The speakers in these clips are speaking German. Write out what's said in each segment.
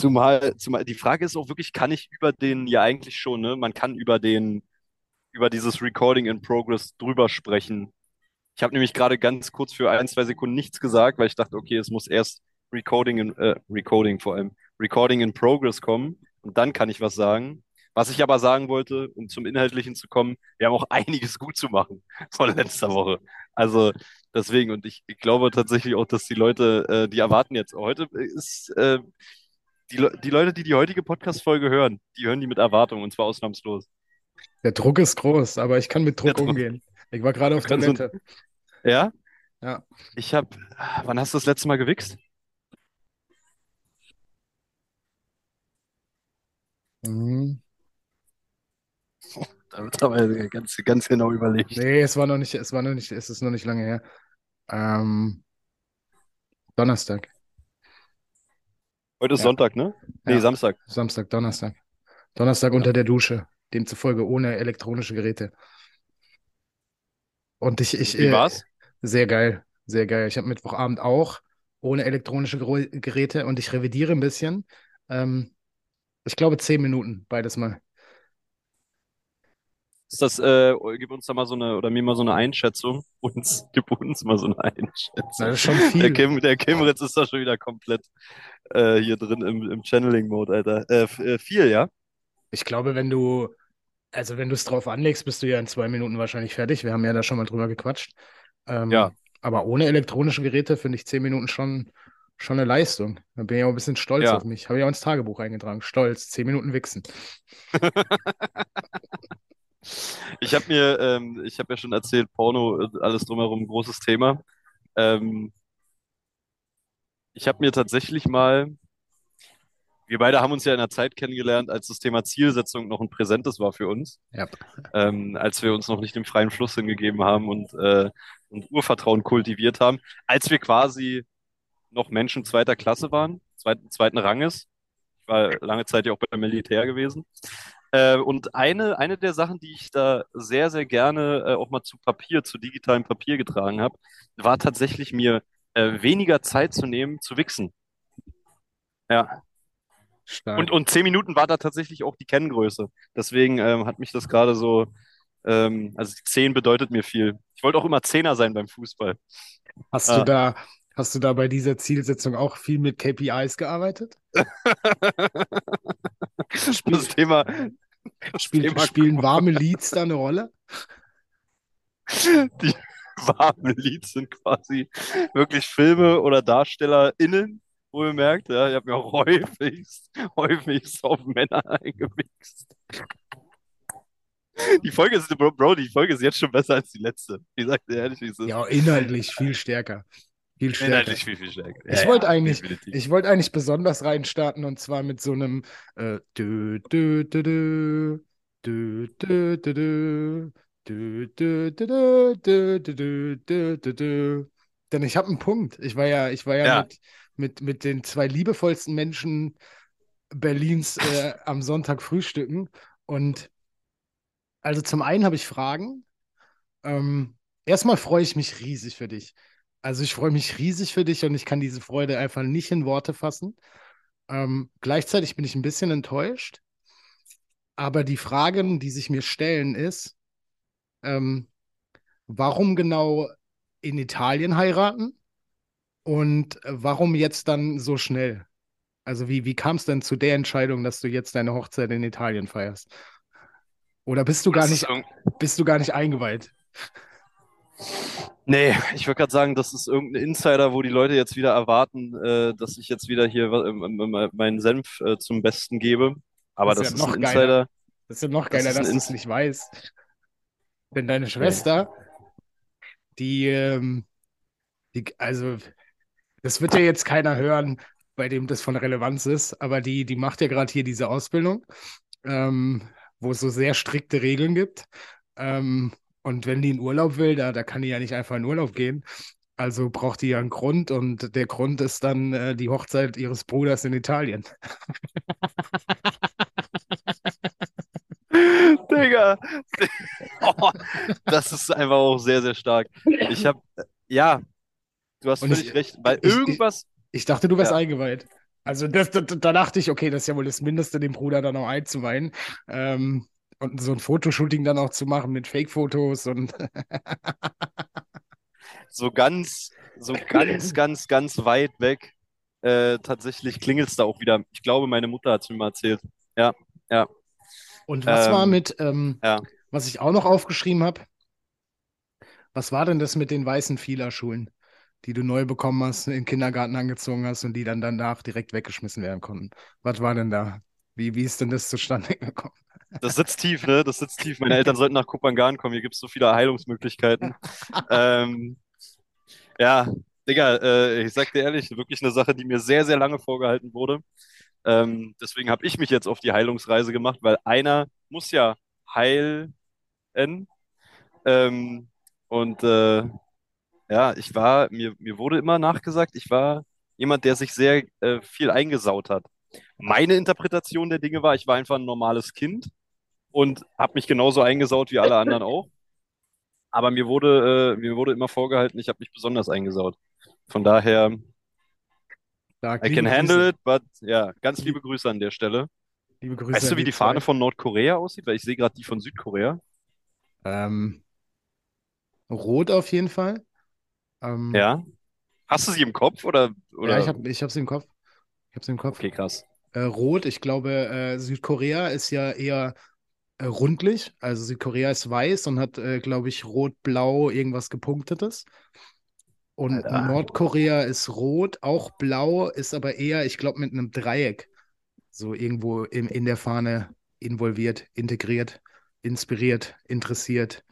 Zumal die Frage ist auch wirklich, kann ich über den, ja eigentlich schon, ne? Man kann über dieses Recording in Progress drüber sprechen. Ich habe nämlich gerade ganz kurz für ein, zwei Sekunden nichts gesagt, weil ich dachte, okay, es muss erst Recording vor allem, Recording in Progress kommen und dann kann ich was sagen. Was ich aber sagen wollte, um zum Inhaltlichen zu kommen, wir haben auch einiges gut zu machen von letzter Woche. Also deswegen, und ich glaube tatsächlich auch, dass die Leute, die erwarten jetzt, heute ist, die Leute, die die heutige Podcast-Folge hören, die hören die mit Erwartung und zwar ausnahmslos. Der Druck ist groß, aber ich kann mit Ja, Druck umgehen. Ich war gerade auf kannst du, Toilette. ja? Ja. Ich habe, wann hast du das letzte Mal gewichst? Mhm. Da wird aber ganz genau überlegt. Nee, es ist noch nicht lange her. Ähm, Donnerstag. Heute ist Ja, Sonntag, ne? Nee, ja. Samstag. Samstag, Donnerstag. Donnerstag Ja. unter der Dusche. Demzufolge ohne elektronische Geräte. Und Wie war's? sehr geil, sehr geil. Ich habe Mittwochabend auch ohne elektronische Geräte und ich revidiere ein bisschen. Ähm, Ich glaube 10 Minuten, beides mal. Ist das, gib uns da mal so eine, oder mir mal so eine Einschätzung. Gib uns mal so eine Na, Einschätzung. das ist schon viel. Der Kimritz ist da schon wieder komplett hier drin im Channeling-Mode, Alter. Viel, ja? Ich glaube, wenn du es drauf anlegst, bist du ja in 2 Minuten wahrscheinlich fertig. Wir haben ja da schon mal drüber gequatscht. Ja. Aber ohne elektronische Geräte finde ich 10 Minuten schon eine Leistung. Da bin ich auch ein bisschen stolz auf Ja. mich. Habe ich auch ins Tagebuch eingetragen. Stolz, 10 Minuten wichsen. Ich habe ja schon erzählt, Porno, alles drumherum, großes Thema. Ähm, ich habe mir tatsächlich mal Wir beide haben uns ja in einer Zeit kennengelernt, als das Thema Zielsetzung noch ein präsentes war für uns, Ja. als wir uns noch nicht dem freien Fluss hingegeben haben und Urvertrauen kultiviert haben, als wir quasi noch Menschen zweiter Klasse waren, zweiten Ranges. Ich war lange Zeit ja auch beim Militär gewesen. Und eine der Sachen, die ich da sehr, sehr gerne auch mal zu Papier, zu digitalem Papier getragen habe, war tatsächlich mir weniger Zeit zu nehmen, zu wichsen. Ja, Stark. und 10 Minuten war da tatsächlich auch die Kenngröße. Deswegen hat mich das gerade so, also die 10 bedeutet mir viel. Ich wollte auch immer Zehner sein beim Fußball. Hast du Ah. da, hast du da bei dieser Zielsetzung auch viel mit KPIs gearbeitet? Das Spiel, Thema, das Thema spielen warme Leads da eine Rolle? die warmen Leads sind quasi wirklich Filme oder DarstellerInnen, wohlgemerkt. Ja, ich habe mir auch häufigst auf Männer eingemixt. Die Folge ist jetzt schon besser als die letzte. Ich sag dir ehrlich, wie es ist. Ja, inhaltlich viel stärker. Viel stärker. Inhaltlich viel, viel stärker. Ja, Ich ja, wollte eigentlich, definitiv. ich wollte eigentlich besonders reinstarten und zwar mit so einem dü, dü, dü, dü, dü, dü, dü, dü, dü, dü, dü, dü, dü, dü, dü, dü, dü. Denn ich habe einen Punkt. Ich war ja Ja, mit den zwei liebevollsten Menschen Berlins am Sonntag frühstücken. Und also zum einen habe ich Fragen. Erstmal freue ich mich riesig für dich. Also ich freue mich riesig für dich und ich kann diese Freude einfach nicht in Worte fassen. Gleichzeitig bin ich ein bisschen enttäuscht, aber die Fragen, die sich mir stellen, ist, ähm, warum genau in Italien heiraten und warum jetzt dann so schnell? Also wie kam es denn zu der Entscheidung, dass du jetzt deine Hochzeit in Italien feierst? Oder das ist irgend bist du gar nicht eingeweiht? Nee, ich würde gerade sagen, das ist irgendein Insider, wo die Leute jetzt wieder erwarten, dass ich jetzt wieder hier meinen Senf zum Besten gebe. Aber Das ist ja das ist ein noch geiler. Insider. Das ist ja noch Das geiler, ist ein dass du es Ins. nicht weißt. Denn deine Nee. Schwester, die, also, das wird ja jetzt keiner hören, bei dem das von Relevanz ist, aber die macht ja gerade hier diese Ausbildung, ähm, wo es so sehr strikte Regeln gibt. Und wenn die in Urlaub will, da kann die ja nicht einfach in Urlaub gehen. Also braucht die ja einen Grund und der Grund ist dann die Hochzeit ihres Bruders in Italien. Digga. Oh, das ist einfach auch sehr, sehr stark. Ja, du hast Und völlig recht, weil ich dachte, du wärst ja, eingeweiht. Also da dachte ich, okay, das ist ja wohl das Mindeste, den Bruder dann auch einzuweihen. Ähm, und so ein Fotoshooting dann auch zu machen mit Fake-Fotos und Ganz weit weg. Tatsächlich klingelt es da auch wieder. Ich glaube, meine Mutter hat es mir mal erzählt. Ja, ja, und was war ähm, mit, ja. was ich auch noch aufgeschrieben habe, was war denn das mit den weißen Fila-Schulen, die du neu bekommen hast, in den Kindergarten angezogen hast und die dann danach direkt weggeschmissen werden konnten? Was war denn da? Wie ist denn das zustande gekommen? Das sitzt tief, ne? Das sitzt tief. Meine Eltern sollten nach Kopangan kommen. Hier gibt es so viele Heilungsmöglichkeiten. Ähm, ja, Digga, ich sag dir ehrlich, wirklich eine Sache, die mir sehr, sehr lange vorgehalten wurde. Deswegen habe ich mich jetzt auf die Heilungsreise gemacht, weil einer muss ja heilen. Ähm, und ja, mir wurde immer nachgesagt, ich war jemand, der sich sehr viel eingesaut hat. Meine Interpretation der Dinge war, ich war einfach ein normales Kind und habe mich genauso eingesaut wie alle anderen auch. Aber mir wurde immer vorgehalten, ich habe mich besonders eingesaut. Von daher, Stark, I liebe can handle Grüße. it, but ja, ganz Lie liebe Grüße an der Stelle. liebe Grüße Weißt an du, wie die die Fahne zwei. von Nordkorea aussieht? Weil ich sehe gerade die von Südkorea. Ähm, Rot auf jeden Fall. Ähm, Ja. Hast du sie im Kopf ja, oder? ich habe sie im Kopf. Ich habe sie im Kopf. Okay, krass. Rot, ich glaube, Südkorea ist ja eher rundlich. Also Südkorea ist weiß und hat, glaube ich, rot-blau irgendwas gepunktetes. Und Alter. Nordkorea ist rot, auch blau, ist aber eher, ich glaube, mit einem Dreieck so irgendwo in der Fahne involviert, integriert, inspiriert, interessiert,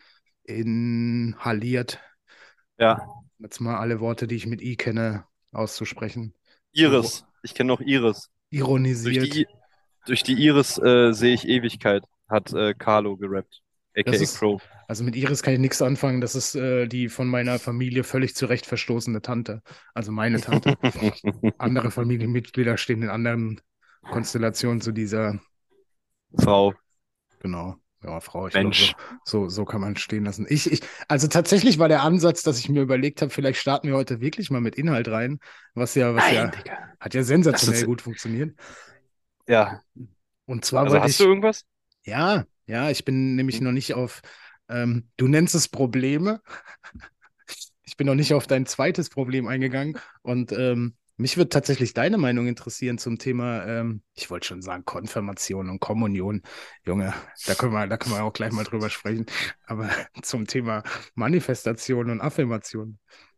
inhaliert. Ja. Jetzt mal alle Worte, die ich mit I kenne, auszusprechen. Iris. Ich kenne noch Iris. Durch Ironisiert. die, durch die Iris sehe ich Ewigkeit, hat Carlo gerappt, Das aka ist, Crow. also mit Iris kann ich nichts anfangen. Das ist die von meiner Familie völlig zurecht verstoßene Tante. Also meine Tante. Andere Familienmitglieder stehen in anderen Konstellationen zu dieser, Frau, genau, ja, Frau, ich glaube, Mensch. so kann man stehen lassen. Also tatsächlich war der Ansatz, dass ich mir überlegt habe, vielleicht starten wir heute wirklich mal mit Inhalt rein, was Nein, ja, Digga. hat ja Das sensationell ist, gut funktioniert. ja. Und zwar Also wollte hast du ich, irgendwas? ja, ich bin nämlich Hm? noch nicht auf, du nennst es Probleme. Ich bin noch nicht auf dein zweites Problem eingegangen und mich würde tatsächlich deine Meinung interessieren zum Thema, ich wollte schon sagen, Konfirmation und Kommunion. Junge, da können wir auch gleich mal drüber sprechen. Aber zum Thema Manifestation und Affirmation.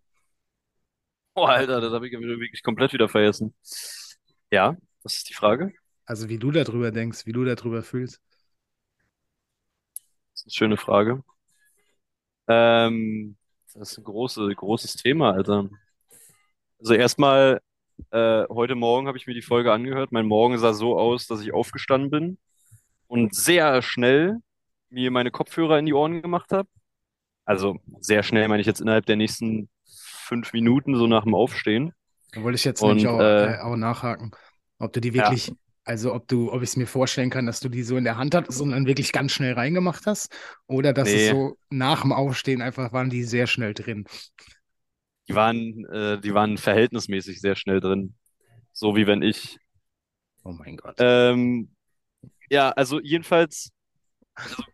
Oh, A- Alter, das habe ich wirklich komplett wieder vergessen. Ja, das ist die Frage. Also wie du darüber denkst, wie du darüber fühlst. Das ist eine schöne Frage. Ähm, Das ist ein großes Thema, Alter. Also erstmal, heute Morgen habe ich mir die Folge angehört. Mein Morgen sah so aus, dass ich aufgestanden bin und sehr schnell mir meine Kopfhörer in die Ohren gemacht habe. Also sehr schnell meine ich jetzt innerhalb der nächsten 5 Minuten, so nach dem Aufstehen. Da wollte ich jetzt nämlich Und auch nachhaken, ob du die ja, wirklich, also ob ich es mir vorstellen kann, dass du die so in der Hand hattest und dann wirklich ganz schnell reingemacht hast, oder dass es nee, so nach dem Aufstehen einfach waren die sehr schnell drin. die waren verhältnismäßig sehr schnell drin. So wie wenn ich. Oh mein Gott. Ähm, ja, also jedenfalls, also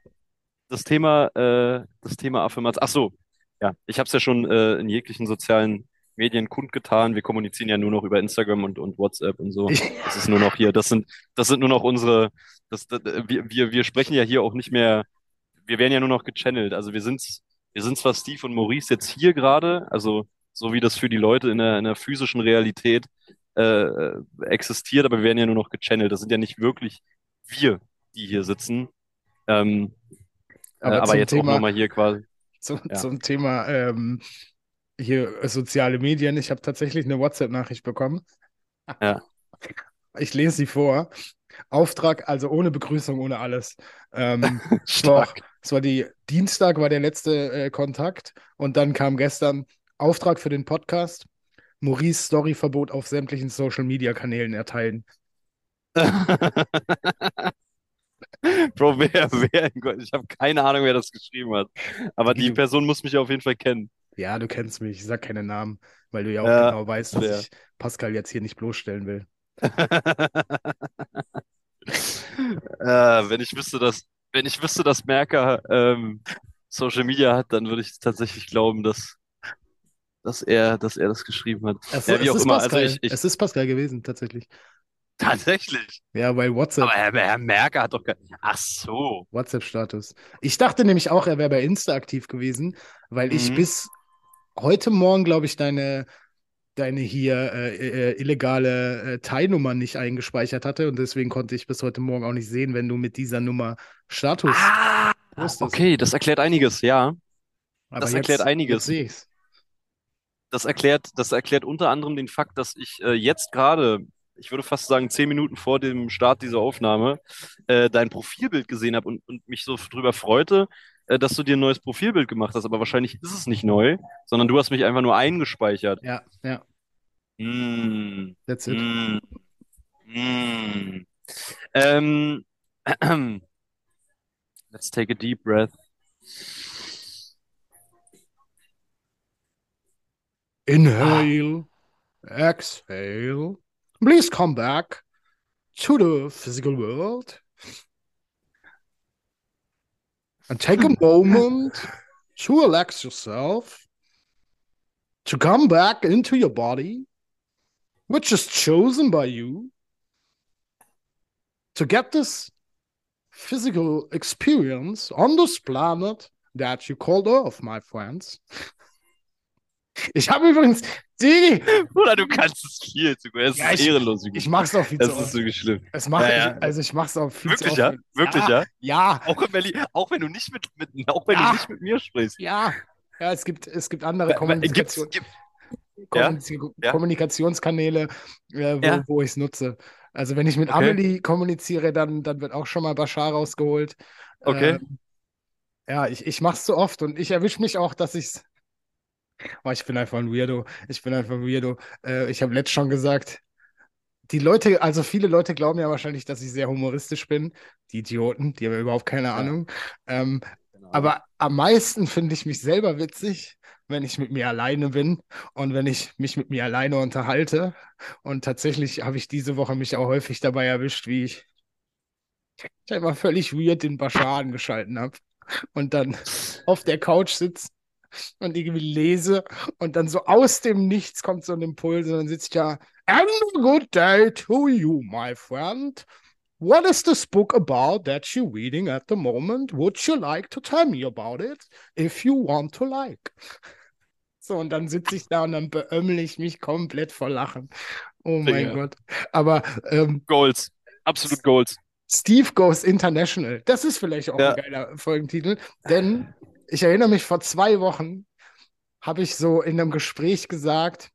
das Thema Affirmation. Ach so, ja, ich habe es ja schon in jeglichen sozialen Medien kundgetan. Wir kommunizieren ja nur noch über Instagram und WhatsApp und so. Ich, Das ist nur noch hier. Das sind nur noch unsere. Wir sprechen ja hier auch nicht mehr. Wir werden ja nur noch gechannelt. Also wir sind zwar Steve und Maurice jetzt hier gerade, also so wie das für die Leute in der physischen Realität existiert, aber wir werden ja nur noch gechannelt. Das sind ja nicht wirklich wir, die hier sitzen. Ähm, aber aber zum jetzt auch Thema, nochmal hier quasi. Ja, zum Thema hier soziale Medien, ich habe tatsächlich eine WhatsApp-Nachricht bekommen. ja, Ich lese sie vor. Auftrag, also ohne Begrüßung, ohne alles. stark. Es war die Dienstag war der letzte Kontakt und dann kam gestern Auftrag für den Podcast. Maurice Storyverbot auf sämtlichen Social Media Kanälen erteilen. Bro, ich habe keine Ahnung, wer das geschrieben hat. Aber Digi, die du, Person muss mich auf jeden Fall kennen. ja, du kennst mich, ich sag keine Namen, weil du ja auch Ja, genau weißt, dass fair. ich Pascal jetzt hier nicht bloßstellen will. Wenn ich wüsste, dass Merker Social Media hat, dann würde ich tatsächlich glauben, dass er das geschrieben hat. Ja, wie Es auch ist immer. Also Pascal. Es ist Pascal gewesen, tatsächlich. tatsächlich. Ja, weil Aber WhatsApp, Herr Merker hat doch kein. Ach so. WhatsApp-Status. Ich dachte nämlich auch, er wäre bei Insta aktiv gewesen, weil ich Mhm. bis heute Morgen, glaube ich, deine hier illegale Teilnummer nicht eingespeichert hatte und deswegen konnte ich bis heute Morgen auch nicht sehen, wenn du mit dieser Nummer Status Ah, postest. okay, das erklärt einiges, ja. Aber Das erklärt jetzt einiges. sehe ich's. Das erklärt unter anderem den Fakt, dass ich jetzt gerade, ich würde fast sagen, 10 Minuten vor dem Start dieser Aufnahme, dein Profilbild gesehen habe und mich so drüber freute, dass du dir ein neues Profilbild gemacht hast. Aber wahrscheinlich ist es nicht neu, sondern du hast mich einfach nur eingespeichert. Ja, ja, Mm, that's it. mm, mm. Ähm, let's take a deep breath. Ah. Inhale, exhale. Please come back to the physical world and take a moment to relax yourself, to come back into your body, which is chosen by you, to get this physical experience on this planet that you called Earth, my friends. Ich habe übrigens die. Oder du kannst es viel zu gut. Es Ja, ist ehrenlos, wie ich gut. mache es auch viel zu Es ist oft. wirklich schlimm. Es Ja, mache ich, ja. also ich mache es auch viel zu Wirklich, oft. ja? Wirklich, Ja, ja? ja, Auch wenn du nicht auch wenn du ja, nicht mit mir sprichst. ja. Ja, es gibt andere Gibt's, ja? Ja? Kommunikationskanäle, Ja? wo ich es nutze. Also wenn ich mit Okay? Amelie kommuniziere, dann wird auch schon mal Bashar rausgeholt. Okay? Ähm, ja, ich mache es zu oft und ich erwische mich auch, dass ich es. Oh, ich bin einfach ein Weirdo. Ich bin einfach ein Weirdo. Ich habe letzt schon gesagt, die Leute, also viele Leute glauben ja wahrscheinlich, dass ich sehr humoristisch bin. Die Idioten, die haben ja überhaupt keine Ja, Ahnung. Ähm, keine Ahnung. aber am meisten finde ich mich selber witzig, wenn ich mit mir alleine bin und wenn ich mich mit mir alleine unterhalte. Und tatsächlich habe ich diese Woche mich auch häufig dabei erwischt, wie ich einfach völlig weird den Bashar angeschalten habe und dann auf der Couch sitze und irgendwie lese und dann so aus dem Nichts kommt so ein Impuls und dann sitze ich da. And a good day to you, my friend. What is this book about that you're reading at the moment? Would you like to tell me about it if you want to like? So, und dann sitze ich da und dann beömmel ich mich komplett vor Lachen. Oh mein Digga. Gott. Aber Goals. Absolut Goals. Steve Goes International, das ist vielleicht auch ein Ja. geiler Folgentitel, denn ich erinnere mich, vor 2 Wochen habe ich so in einem Gespräch gesagt,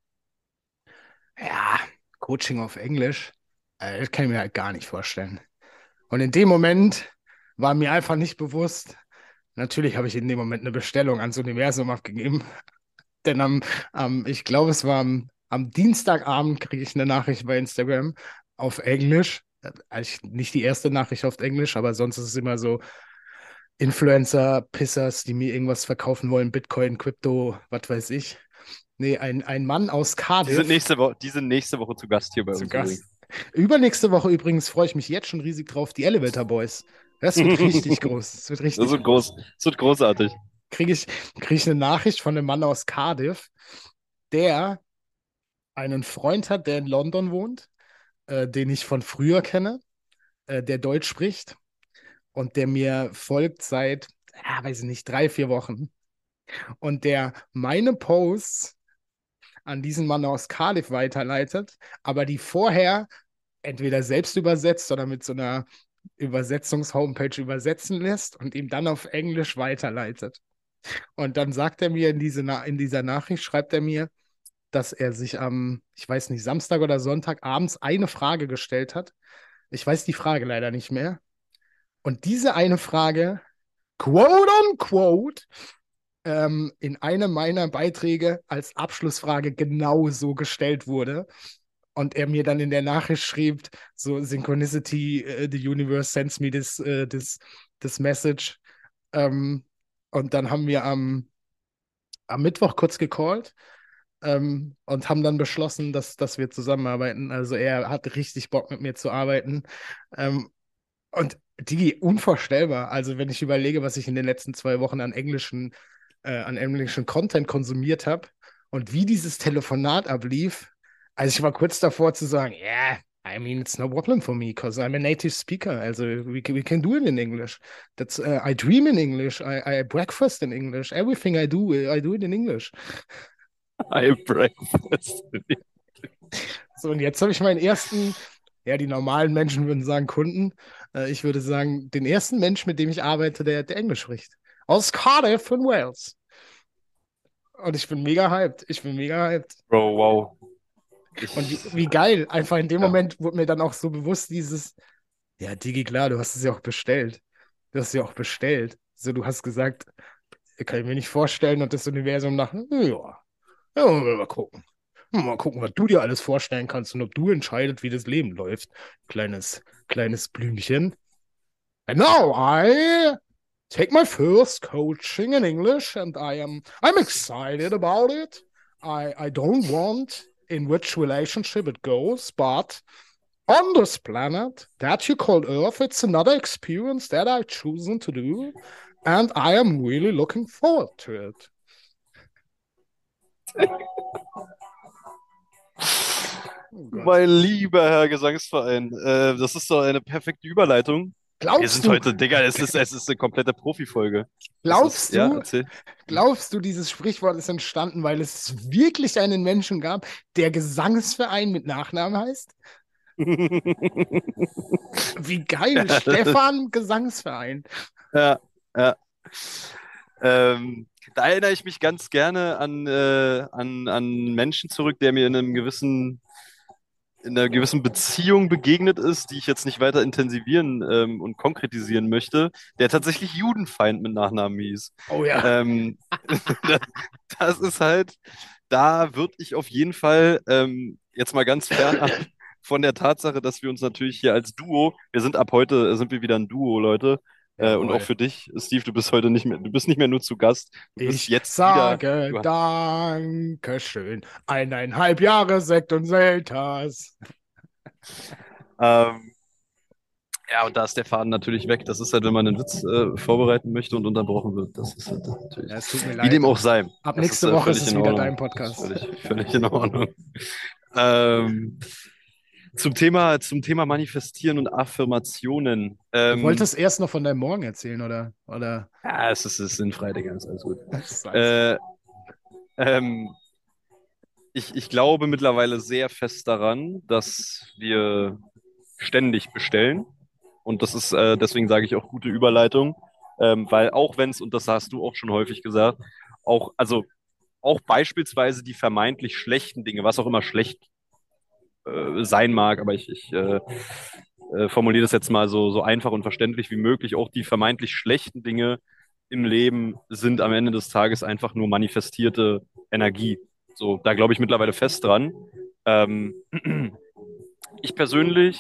ja, Coaching auf Englisch, das kann ich mir halt gar nicht vorstellen. Und in dem Moment war mir einfach nicht bewusst, natürlich habe ich in dem Moment eine Bestellung ans Universum abgegeben, denn ich glaube, es war am Dienstagabend kriege ich eine Nachricht bei Instagram auf Englisch. Also nicht die erste Nachricht auf Englisch, aber sonst ist es immer so Influencer, Pissers, die mir irgendwas verkaufen wollen, Bitcoin, Krypto, was weiß ich. Nee, ein Mann aus Cardiff Die sind nächste Woche zu Gast hier bei zu uns übrigens. Gast. Übernächste Woche übrigens freue ich mich jetzt schon riesig drauf, die Elevator Boys. Das wird richtig groß. Das wird Das richtig wird groß. groß. Das wird großartig. Krieg ich eine Nachricht von einem Mann aus Cardiff, der einen Freund hat, der in London wohnt, den ich von früher kenne, der Deutsch spricht und der mir folgt seit, weiß ich nicht, 3, 4 Wochen. Und der meine Posts an diesen Mann aus Cardiff weiterleitet, aber die vorher entweder selbst übersetzt oder mit so einer Übersetzungs-Homepage übersetzen lässt und ihm dann auf Englisch weiterleitet. Und dann sagt er mir in dieser Nachricht, schreibt er mir, dass er sich ich weiß nicht, Samstag oder Sonntag abends eine Frage gestellt hat. Ich weiß die Frage leider nicht mehr. Und diese eine Frage, quote unquote, in einem meiner Beiträge als Abschlussfrage genau so gestellt wurde. Und er mir dann in der Nachricht schrieb, so Synchronicity, the universe sends me this message. Und dann haben wir am Mittwoch kurz gecallt. und haben dann beschlossen, dass wir zusammenarbeiten. Also er hat richtig Bock mit mir zu arbeiten. Und die unvorstellbar. Also wenn ich überlege, was ich in den letzten 2 Wochen an englischen Content konsumiert habe und wie dieses Telefonat ablief. Also ich war kurz davor zu sagen, yeah, I mean, it's no problem for me, because I'm a native speaker. Also we can do it in English. I dream in English. I breakfast in English. Everything I do it in English. I breakfast. So, und jetzt habe ich meinen ersten, ja, die normalen Menschen würden sagen Kunden. Ich würde sagen, den ersten Mensch, mit dem ich arbeite, der Englisch spricht. Aus Cardiff in Wales. Und ich bin mega hyped. Ich bin mega hyped. Bro, wow. Und wie geil. Einfach in dem Ja. Moment wurde mir dann auch so bewusst ja, Digi, klar, du hast es ja auch bestellt. Du hast es ja auch bestellt. So, du hast gesagt, kann ich mir nicht vorstellen und das Universum nach, ja, ja, mal gucken. Mal gucken, was du dir alles vorstellen kannst und ob du entscheidest, wie das Leben läuft. Kleines Blümchen. And now I take my first coaching in English and I'm excited about it. I don't want in which relationship it goes, but on this planet that you call Earth, it's another experience that I've chosen to do, and I am really looking forward to it. Oh Gott. Mein lieber Herr Gesangsverein, das ist doch eine perfekte Überleitung. Wir Glaubst sind du, heute, Digga, es ist eine komplette Profifolge. glaubst Ja, du, erzähl. glaubst du, dieses Sprichwort ist entstanden, weil es wirklich einen Menschen gab, der Gesangsverein mit Nachnamen heißt? Wie geil, Stefan Gesangsverein. Ja, ja. Da erinnere ich mich ganz gerne an einen Menschen zurück, der mir in einer gewissen Beziehung begegnet ist, die ich jetzt nicht weiter intensivieren und konkretisieren möchte, der tatsächlich Judenfeind mit Nachnamen hieß. Oh ja. Ähm, das, das ist halt, da würde ich auf jeden Fall jetzt mal ganz fernab von der Tatsache, dass wir uns natürlich hier als Duo, wir sind ab heute, sind wir wieder ein Duo, Leute. Und auch Jawohl. für dich, Steve, du bist heute nicht mehr, du bist nicht mehr nur zu Gast, du bist Ich jetzt wieder, sage du, Dankeschön. 1,5 Jahre Sekt und Selters. ähm, ja, und da ist der Faden natürlich weg. Das ist halt, wenn man einen Witz vorbereiten möchte und unterbrochen wird. Das ist halt natürlich. Ja, es tut mir Wie dem leid. auch sei. Ab Das ist nächste Woche ist völlig es in wieder Ordnung. dein Das ist Podcast. völlig in Ordnung. Ähm, zum Thema Manifestieren und Affirmationen. Du wolltest erst noch von deinem Morgen erzählen, oder? Ja, es ist sinnfrei, Digga, ist alles gut. Scheiße. Äh, ähm, ich glaube mittlerweile sehr fest daran, dass wir ständig bestellen. Und das ist, deswegen sage ich auch gute Überleitung, weil auch wenn es, und das hast du auch schon häufig gesagt, also auch beispielsweise die vermeintlich schlechten Dinge, was auch immer schlecht sein mag, aber ich formuliere das jetzt mal so einfach und verständlich wie möglich, auch die vermeintlich schlechten Dinge im Leben sind am Ende des Tages einfach nur manifestierte Energie. So, da glaube ich mittlerweile fest dran. Ähm, ich persönlich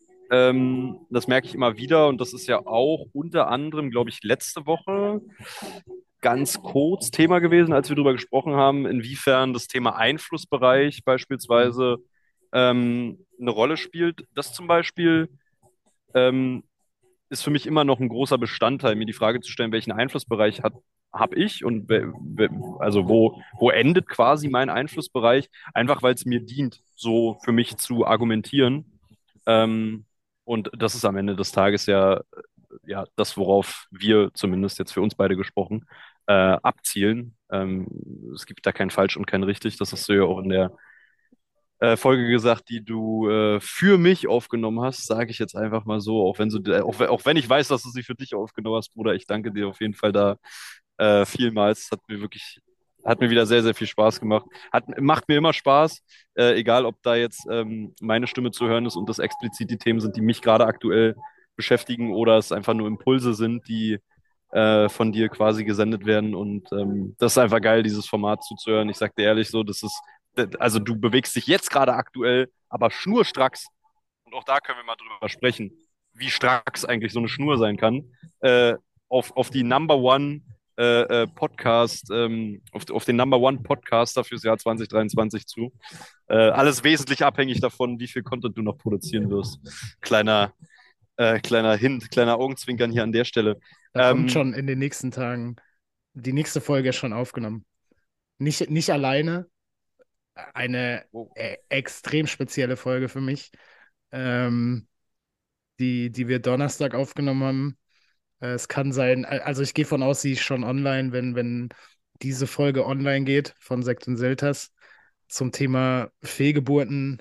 das merke ich immer wieder und das ist ja auch unter anderem, glaube ich, letzte Woche ganz kurz Thema gewesen, als wir darüber gesprochen haben, inwiefern das Thema Einflussbereich beispielsweise eine Rolle spielt. Das zum Beispiel ähm, ist für mich immer noch ein großer Bestandteil, mir die Frage zu stellen, welchen Einflussbereich habe ich und also wo endet quasi mein Einflussbereich, einfach weil es mir dient, so für mich zu argumentieren. Ähm, und das ist am Ende des Tages ja das, worauf wir zumindest jetzt für uns beide gesprochen, abzielen. Es gibt da kein falsch und kein richtig. Das hast du ja auch in der Folge gesagt, die du für mich aufgenommen hast, sage ich jetzt einfach mal so, auch wenn ich weiß, dass du sie für dich aufgenommen hast, Bruder, ich danke dir auf jeden Fall da vielmals. Hat mir wieder sehr, sehr viel Spaß gemacht. Macht mir immer Spaß, egal ob da jetzt meine Stimme zu hören ist und das explizit die Themen sind, die mich gerade aktuell beschäftigen oder es einfach nur Impulse sind, die von dir quasi gesendet werden. Und das ist einfach geil, dieses Format zuzuhören. Ich sag dir ehrlich so, also du bewegst dich jetzt gerade aktuell, aber schnurstracks, und auch da können wir mal drüber sprechen, wie stracks eigentlich so eine Schnur sein kann, auf die Number One Podcast, auf den Number One Podcaster fürs Jahr 2023 zu. Alles wesentlich abhängig davon, wie viel Content du noch produzieren wirst. Kleiner Hint, kleiner Augenzwinkern hier an der Stelle. Da kommt Ähm, schon in den nächsten Tagen, die nächste Folge ist schon aufgenommen. Nicht alleine, eine oh, extrem spezielle Folge für mich, ähm, die wir Donnerstag aufgenommen haben. Es kann sein, also ich gehe von aus, sie ist schon online, wenn diese Folge online geht von Sekt und Selters zum Thema Fehlgeburten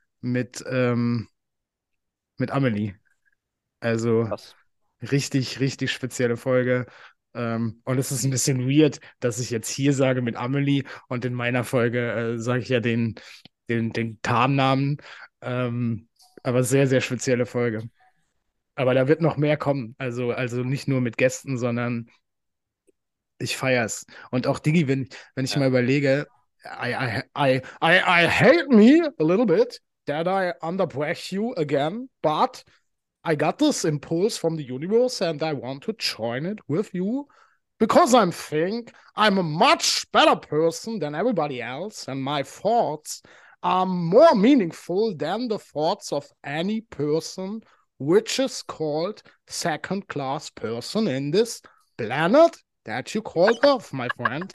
mit Amelie. Also krass. richtig, richtig spezielle Folge. Und es ist ein bisschen weird, dass ich jetzt hier sage mit Amelie und in meiner Folge sage ich ja den Tarnnamen. Aber sehr, sehr spezielle Folge. Aber da wird noch mehr kommen. Also nicht nur mit Gästen, sondern ich feier's. Und auch Digi, wenn ich Ja. mal überlege, I hate me a little bit that I underbreak you again, but I got this impulse from the universe and I want to join it with you because I think I'm a much better person than everybody else and my thoughts are more meaningful than the thoughts of any person which is called second class person in this planet that you call Earth, my friend.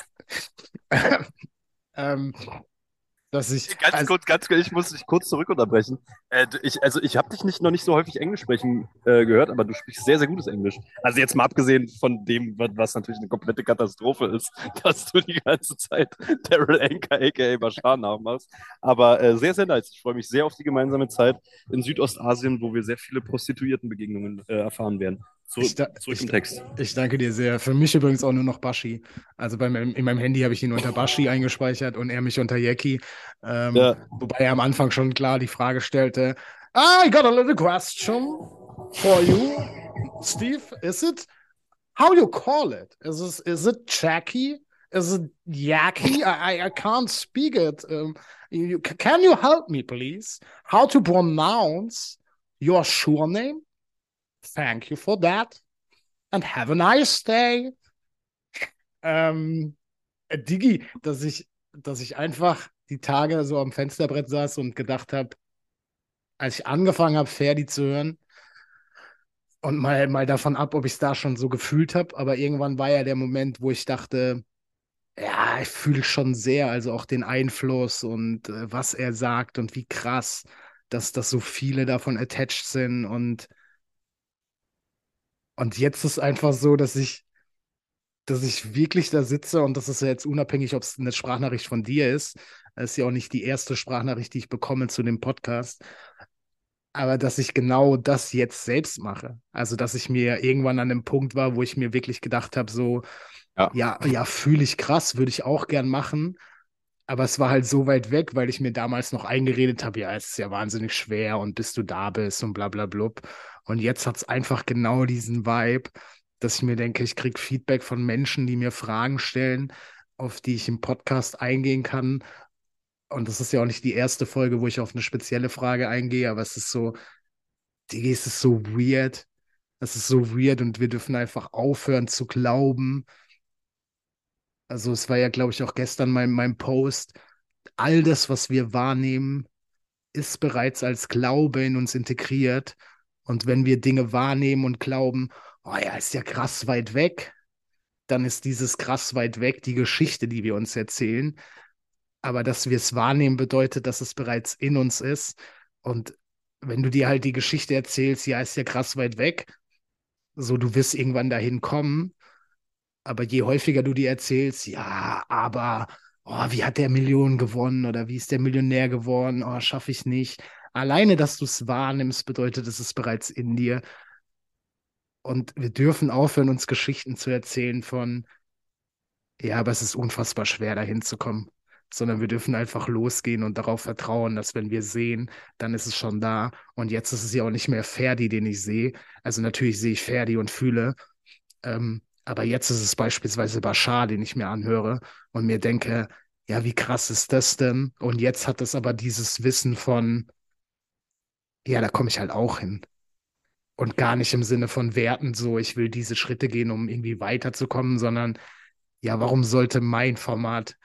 ähm, dass ich, also, Ganz kurz, ich muss dich kurz zurück unterbrechen. Ich habe dich noch nicht so häufig Englisch sprechen gehört, aber du sprichst sehr, sehr gutes Englisch. Also jetzt mal abgesehen von dem, was natürlich eine komplette Katastrophe ist, dass du die ganze Zeit Daryl Anka, a.k.a. Bashar, nachmachst. Aber sehr, sehr nice. Ich freue mich sehr auf die gemeinsame Zeit in Südostasien, wo wir sehr viele Prostituiertenbegegnungen erfahren werden. ich, Zurück im Text. ich danke dir sehr. Für mich übrigens auch nur noch Bashi. Also in meinem Handy habe ich ihn unter Bashi eingespeichert und er mich unter Yeki. Ja, Wobei er am Anfang schon klar die Frage stellte: I got a little question for you, Steve. Is it how you call it? Is it Jackie? Is it Yaki? I can't speak it. Can you help me, please? How to pronounce your surname? Thank you for that. And have a nice day. Ähm, Digi, dass ich einfach die Tage so am Fensterbrett saß und gedacht habe, als ich angefangen habe, Ferdi zu hören, und mal davon ab, ob ich es da schon so gefühlt habe, aber irgendwann war ja der Moment, wo ich dachte, ja, ich fühle schon sehr, also auch den Einfluss und was er sagt und wie krass, dass so viele davon attached sind und jetzt ist einfach so, dass ich wirklich da sitze und das ist ja jetzt unabhängig, ob es eine Sprachnachricht von dir ist. Das ist ja auch nicht die erste Sprachnachricht, die ich bekomme zu dem Podcast. Aber dass ich genau das jetzt selbst mache. Also, dass ich mir irgendwann an dem Punkt war, wo ich mir wirklich gedacht habe, so, ja. ja, fühle ich krass, würde ich auch gern machen. Aber es war halt so weit weg, weil ich mir damals noch eingeredet habe, ja, es ist ja wahnsinnig schwer und bis du da bist und bla bla blub. Und jetzt hat es einfach genau diesen Vibe, dass ich mir denke, ich kriege Feedback von Menschen, die mir Fragen stellen, auf die ich im Podcast eingehen kann. Und das ist ja auch nicht die erste Folge, wo ich auf eine spezielle Frage eingehe, aber es ist so, Digi, es ist so weird. Es ist so weird und wir dürfen einfach aufhören zu glauben. Also es war ja, glaube ich, auch gestern mein Post. All das, was wir wahrnehmen, ist bereits als Glaube in uns integriert. Und wenn wir Dinge wahrnehmen und glauben, oh ja, ist ja krass weit weg, dann ist dieses krass weit weg die Geschichte, die wir uns erzählen. Aber dass wir es wahrnehmen, bedeutet, dass es bereits in uns ist. Und wenn du dir halt die Geschichte erzählst, ja, ist ja krass weit weg, so du wirst irgendwann dahin kommen. Aber je häufiger du dir erzählst, ja, aber oh, wie hat der Millionen gewonnen oder wie ist der Millionär geworden? Oh, schaffe ich nicht. Alleine, dass du es wahrnimmst, bedeutet, es ist bereits in dir. Und wir dürfen aufhören, uns Geschichten zu erzählen von, ja, aber es ist unfassbar schwer, dahin zu kommen. Sondern wir dürfen einfach losgehen und darauf vertrauen, dass wenn wir sehen, dann ist es schon da. Und jetzt ist es ja auch nicht mehr Ferdi, den ich sehe. Also natürlich sehe ich Ferdi und fühle. Aber jetzt ist es beispielsweise Bashar, den ich mir anhöre und mir denke, ja, wie krass ist das denn? Und jetzt hat es aber dieses Wissen von, ja, da komme ich halt auch hin. Und gar nicht im Sinne von Werten, so ich will diese Schritte gehen, um irgendwie weiterzukommen, sondern ja, warum sollte mein Format?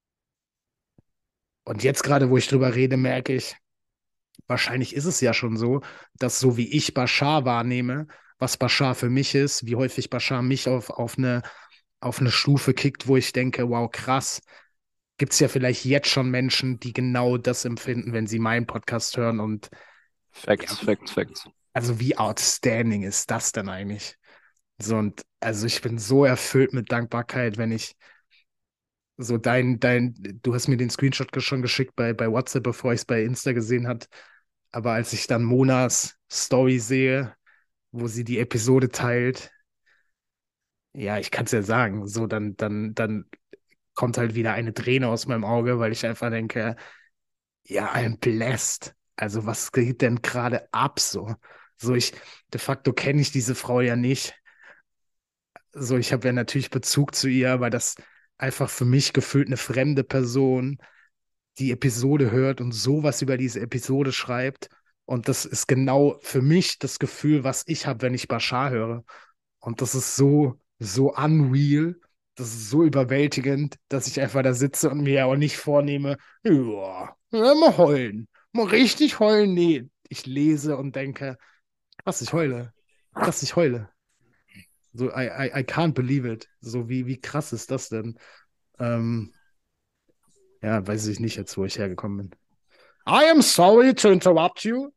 Und jetzt gerade, wo ich drüber rede, merke ich, wahrscheinlich ist es ja schon so, dass so wie ich Bashar wahrnehme, was Bashar für mich ist, wie häufig Bashar mich auf eine Stufe kickt, wo ich denke, wow, krass, gibt es ja vielleicht jetzt schon Menschen, die genau das empfinden, wenn sie meinen Podcast hören. Und ja, Facts, Facts, Facts. also wie outstanding ist das denn eigentlich? So, und also ich bin so erfüllt mit Dankbarkeit, wenn ich so du hast mir den Screenshot schon geschickt bei WhatsApp, bevor ich es bei Insta gesehen hat. Aber als ich dann Monas Story sehe, wo sie die Episode teilt, ja, ich kann es ja sagen, so dann kommt halt wieder eine Träne aus meinem Auge, weil ich einfach denke, ja, I'm blessed. Also was geht denn gerade ab so? So de facto kenne ich diese Frau ja nicht. So, ich habe ja natürlich Bezug zu ihr, aber das einfach für mich gefühlt eine fremde Person die Episode hört und sowas über diese Episode schreibt. Und das ist genau für mich das Gefühl, was ich habe, wenn ich Bashar höre. Und das ist so unreal, das ist so überwältigend, dass ich einfach da sitze und mir auch nicht vornehme, ja, mal heulen. Mal richtig heulen. Nee, ich lese und denke, was ich heule. Krass, ich heule. So, I can't believe it. So, wie krass ist das denn? Ähm, ja, weiß ich nicht jetzt, wo ich hergekommen bin. I am sorry to interrupt you,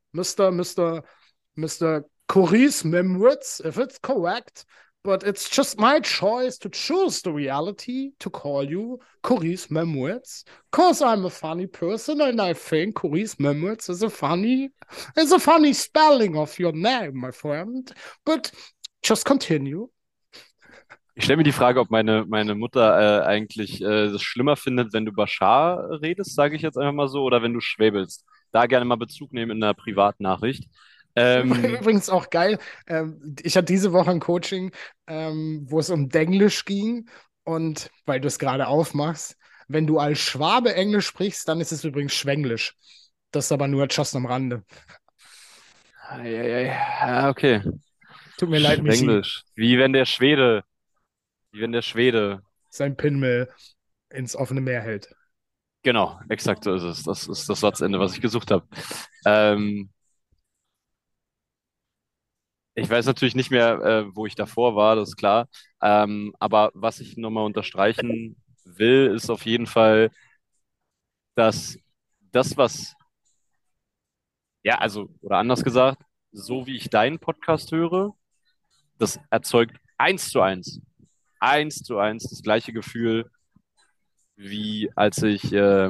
Mr. Coris Memwitz, if it's correct, but it's just my choice to choose the reality to call you Coris Memwitz, because I'm a funny person and I think Coris Memwitz is a funny spelling of your name, my friend. But just continue. Ich stelle mir die Frage, ob meine Mutter eigentlich das schlimmer findet, wenn du Bashar redest, sage ich jetzt einfach mal so, oder wenn du schwäbelst. Da gerne mal Bezug nehmen in einer Privatnachricht. Ähm, Übrigens auch geil. Ich hatte diese Woche ein Coaching, wo es um Denglisch ging. Und weil du es gerade aufmachst, wenn du als Schwabe Englisch sprichst, dann ist es übrigens Schwenglisch. Das ist aber nur just am Rande. ja, okay. Tut mir leid, Michi. Schwenglisch. Wie wenn der Schwede. Sein Pinmail ins offene Meer hält. Genau, exakt so ist es. Das ist das Satzende, was ich gesucht habe. Ähm, Ich weiß natürlich nicht mehr, wo ich davor war, das ist klar. Aber was ich nochmal unterstreichen will, ist auf jeden Fall, dass das, was, ja, also, oder anders gesagt, so wie ich deinen Podcast höre, das erzeugt eins zu eins das gleiche Gefühl, wie als ich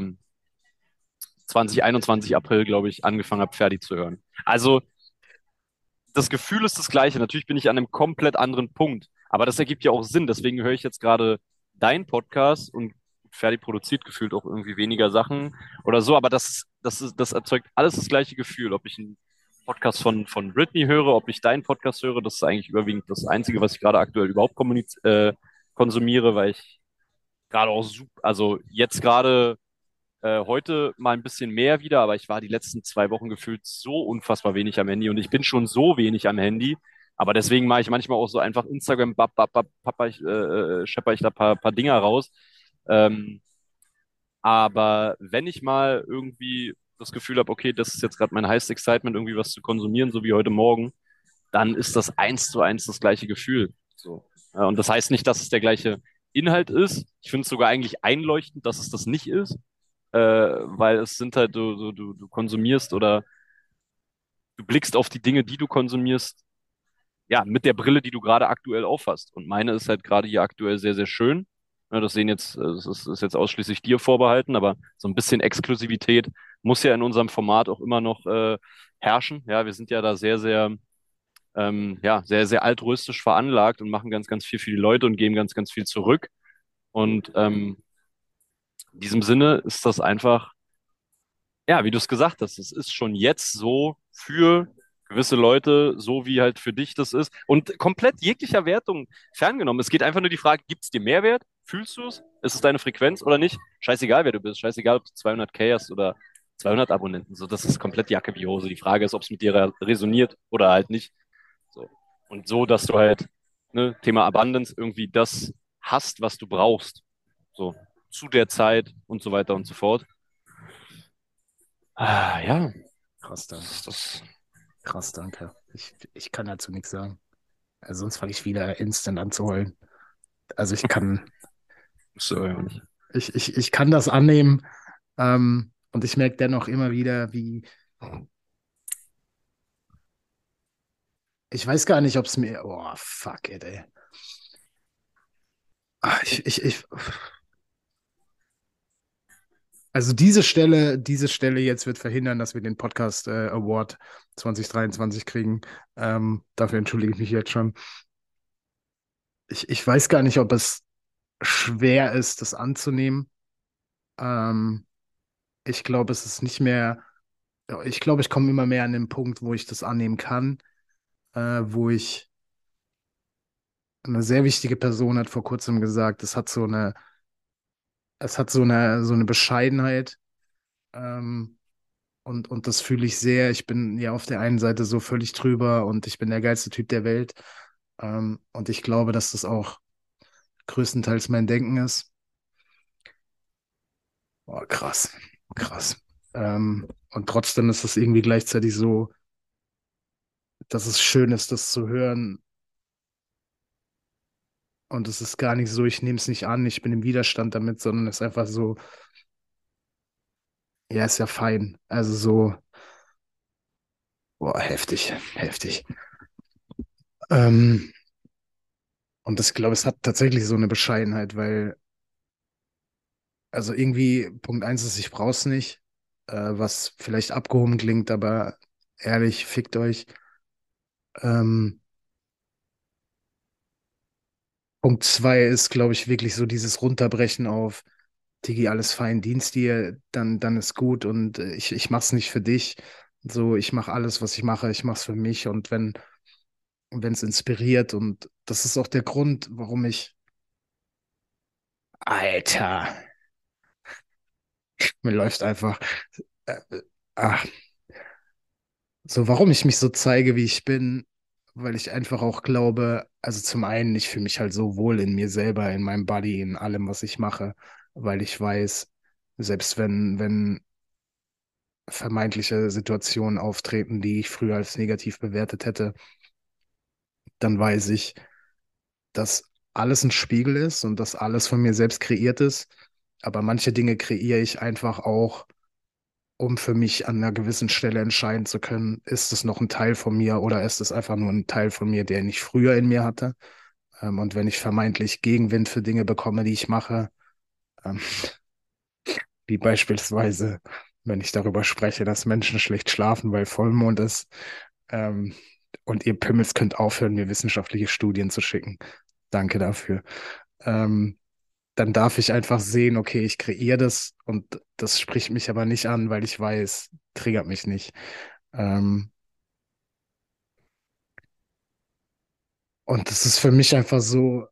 2021 April, glaube ich, angefangen habe, Ferdi zu hören. Also, das Gefühl ist das gleiche. Natürlich bin ich an einem komplett anderen Punkt. Aber das ergibt ja auch Sinn. Deswegen höre ich jetzt gerade deinen Podcast und Ferdi produziert gefühlt auch irgendwie weniger Sachen oder so. Aber das erzeugt alles das gleiche Gefühl. Ob ich einen Podcast von Britney höre, ob ich deinen Podcast höre, das ist eigentlich überwiegend das Einzige, was ich gerade aktuell überhaupt konsumiere, weil ich gerade auch also jetzt gerade heute mal ein bisschen mehr wieder, aber ich war die letzten 2 Wochen gefühlt so unfassbar wenig am Handy und ich bin schon so wenig am Handy. Aber deswegen mache ich manchmal auch so einfach Instagram, schepper ich da paar Dinger raus. Ähm, aber wenn ich mal irgendwie das Gefühl habe, okay, das ist jetzt gerade mein Highest Excitement, irgendwie was zu konsumieren, so wie heute Morgen, dann ist das eins zu eins das gleiche Gefühl. So. Und das heißt nicht, dass es der gleiche Inhalt ist. Ich finde es sogar eigentlich einleuchtend, dass es das nicht ist, weil es sind halt, du konsumierst oder du blickst auf die Dinge, die du konsumierst, ja, mit der Brille, die du gerade aktuell aufhast. Und meine ist halt gerade hier aktuell sehr, sehr schön. Ja, das sehen jetzt, ist jetzt ausschließlich dir vorbehalten, aber so ein bisschen Exklusivität muss ja in unserem Format auch immer noch herrschen. Ja, wir sind ja da sehr, sehr, ja, sehr, sehr altruistisch veranlagt und machen ganz, ganz viel für die Leute und geben ganz, ganz viel zurück. Und in diesem Sinne ist das einfach ja, wie du es gesagt hast, es ist schon jetzt so für gewisse Leute, so wie halt für dich das ist. Und komplett jeglicher Wertung ferngenommen. Es geht einfach nur die Frage, gibt es dir Mehrwert? Fühlst du es? Ist es deine Frequenz oder nicht? Scheißegal, wer du bist. Scheißegal, ob du 200K hast oder 200 Abonnenten. So, das ist komplett Jacke wie Hose. Die Frage ist, ob es mit dir resoniert oder halt nicht. Und so, dass du halt, ne, Thema Abundance, irgendwie das hast, was du brauchst. So, zu der Zeit und so weiter und so fort. Ja, Krass, danke. das, Krass, danke. Ich kann dazu nichts sagen. Sonst fange ich wieder instant an zu heulen. Also so, ja nicht. ich kann das annehmen. Und ich merke dennoch immer wieder, wie, ich weiß gar nicht, ob es mir, oh, fuck it, ey. Ah, also diese Stelle jetzt wird verhindern, dass wir den Podcast Award 2023 kriegen. Dafür entschuldige ich mich jetzt schon. Ich weiß gar nicht, ob es schwer ist, das anzunehmen. Ähm, Ich glaube, es ist nicht mehr, ja, ich glaube, ich komme immer mehr an den Punkt, wo ich das annehmen kann, wo ich, eine sehr wichtige Person hat vor kurzem gesagt, es hat so eine Bescheidenheit, ähm, und das fühle ich sehr. Ich bin ja auf der einen Seite so völlig drüber und ich bin der geilste Typ der Welt, und ich glaube, dass das auch größtenteils mein Denken ist. Boah, krass, krass. Und trotzdem ist es irgendwie gleichzeitig so, dass es schön ist, das zu hören. Und es ist gar nicht so, ich nehme es nicht an, ich bin im Widerstand damit, sondern es ist einfach so, ja, ist ja fein. Also so, boah, heftig, heftig. Ähm, und das, ich glaube, es hat tatsächlich so eine Bescheidenheit, weil, also irgendwie, Punkt eins ist, ich brauch's nicht, was vielleicht abgehoben klingt, aber ehrlich, fickt euch. Ähm, Punkt zwei ist, glaube ich, wirklich so dieses Runterbrechen auf, Digi, alles fein, dienst dir, dann ist gut und ich mach's nicht für dich. So, ich mache alles, was ich mache, ich mach's für mich und wenn es inspiriert und das ist auch der Grund, warum ich, Alter, mir läuft einfach, äh, ach, so, warum ich mich so zeige, wie ich bin, weil ich einfach auch glaube, also zum einen, ich fühle mich halt so wohl in mir selber, in meinem Body, in allem, was ich mache, weil ich weiß, selbst wenn vermeintliche Situationen auftreten, die ich früher als negativ bewertet hätte, dann weiß ich, dass alles ein Spiegel ist und dass alles von mir selbst kreiert ist. Aber manche Dinge kreiere ich einfach auch, um für mich an einer gewissen Stelle entscheiden zu können, ist es noch ein Teil von mir oder ist es einfach nur ein Teil von mir, den ich früher in mir hatte. Und wenn ich vermeintlich Gegenwind für Dinge bekomme, die ich mache, ähm, wie beispielsweise, wenn ich darüber spreche, dass Menschen schlecht schlafen, weil Vollmond ist, ähm, und ihr Pimmels könnt aufhören, mir wissenschaftliche Studien zu schicken. Danke dafür. Ähm, Dann darf ich einfach sehen, okay, ich kreiere das und das spricht mich aber nicht an, weil ich weiß, triggert mich nicht. Ähm, und das ist für mich einfach so,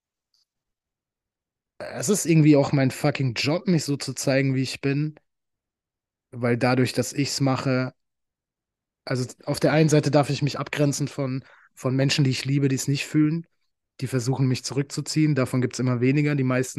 es ist irgendwie auch mein fucking Job, mich so zu zeigen, wie ich bin, weil dadurch, dass ich es mache, also auf der einen Seite darf ich mich abgrenzen von Menschen, die ich liebe, die es nicht fühlen, die versuchen, mich zurückzuziehen. Davon gibt es immer weniger.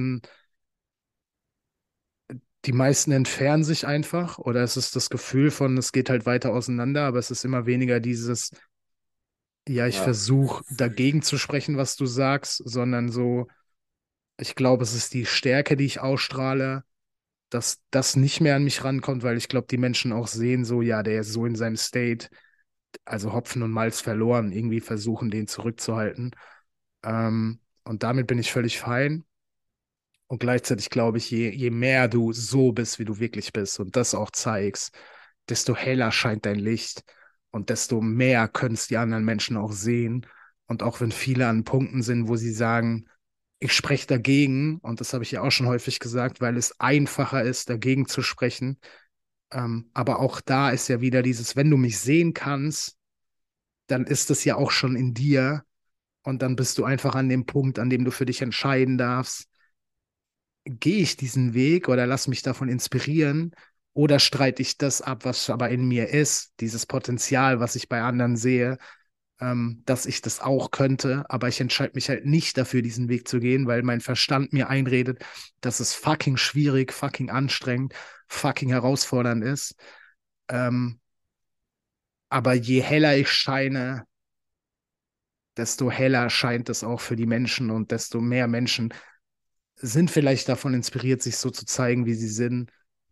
Die meisten entfernen sich einfach oder es ist das Gefühl von, es geht halt weiter auseinander, aber es ist immer weniger dieses, ja, ich Ja, versuche dagegen zu sprechen, was du sagst, sondern so, ich glaube, es ist die Stärke, die ich ausstrahle, dass das nicht mehr an mich rankommt, weil ich glaube, die Menschen auch sehen so, ja, der ist so in seinem State, also Hopfen und Malz verloren, irgendwie versuchen, den zurückzuhalten. Und damit bin ich völlig fein. Und gleichzeitig glaube ich, je mehr du so bist, wie du wirklich bist und das auch zeigst, desto heller scheint dein Licht und desto mehr können es die anderen Menschen auch sehen. Und auch wenn viele an Punkten sind, wo sie sagen, ich spreche dagegen, und das habe ich ja auch schon häufig gesagt, weil es einfacher ist, dagegen zu sprechen. Aber auch da ist ja wieder dieses, wenn du mich sehen kannst, dann ist es ja auch schon in dir und dann bist du einfach an dem Punkt, an dem du für dich entscheiden darfst, gehe ich diesen Weg oder lass mich davon inspirieren oder streite ich das ab, was aber in mir ist, dieses Potenzial, was ich bei anderen sehe, dass ich das auch könnte, aber ich entscheide mich halt nicht dafür, diesen Weg zu gehen, weil mein Verstand mir einredet, dass es fucking schwierig, fucking anstrengend, fucking herausfordernd ist. Ähm, aber je heller ich scheine, desto heller scheint es auch für die Menschen und desto mehr Menschen sind vielleicht davon inspiriert, sich so zu zeigen, wie sie sind.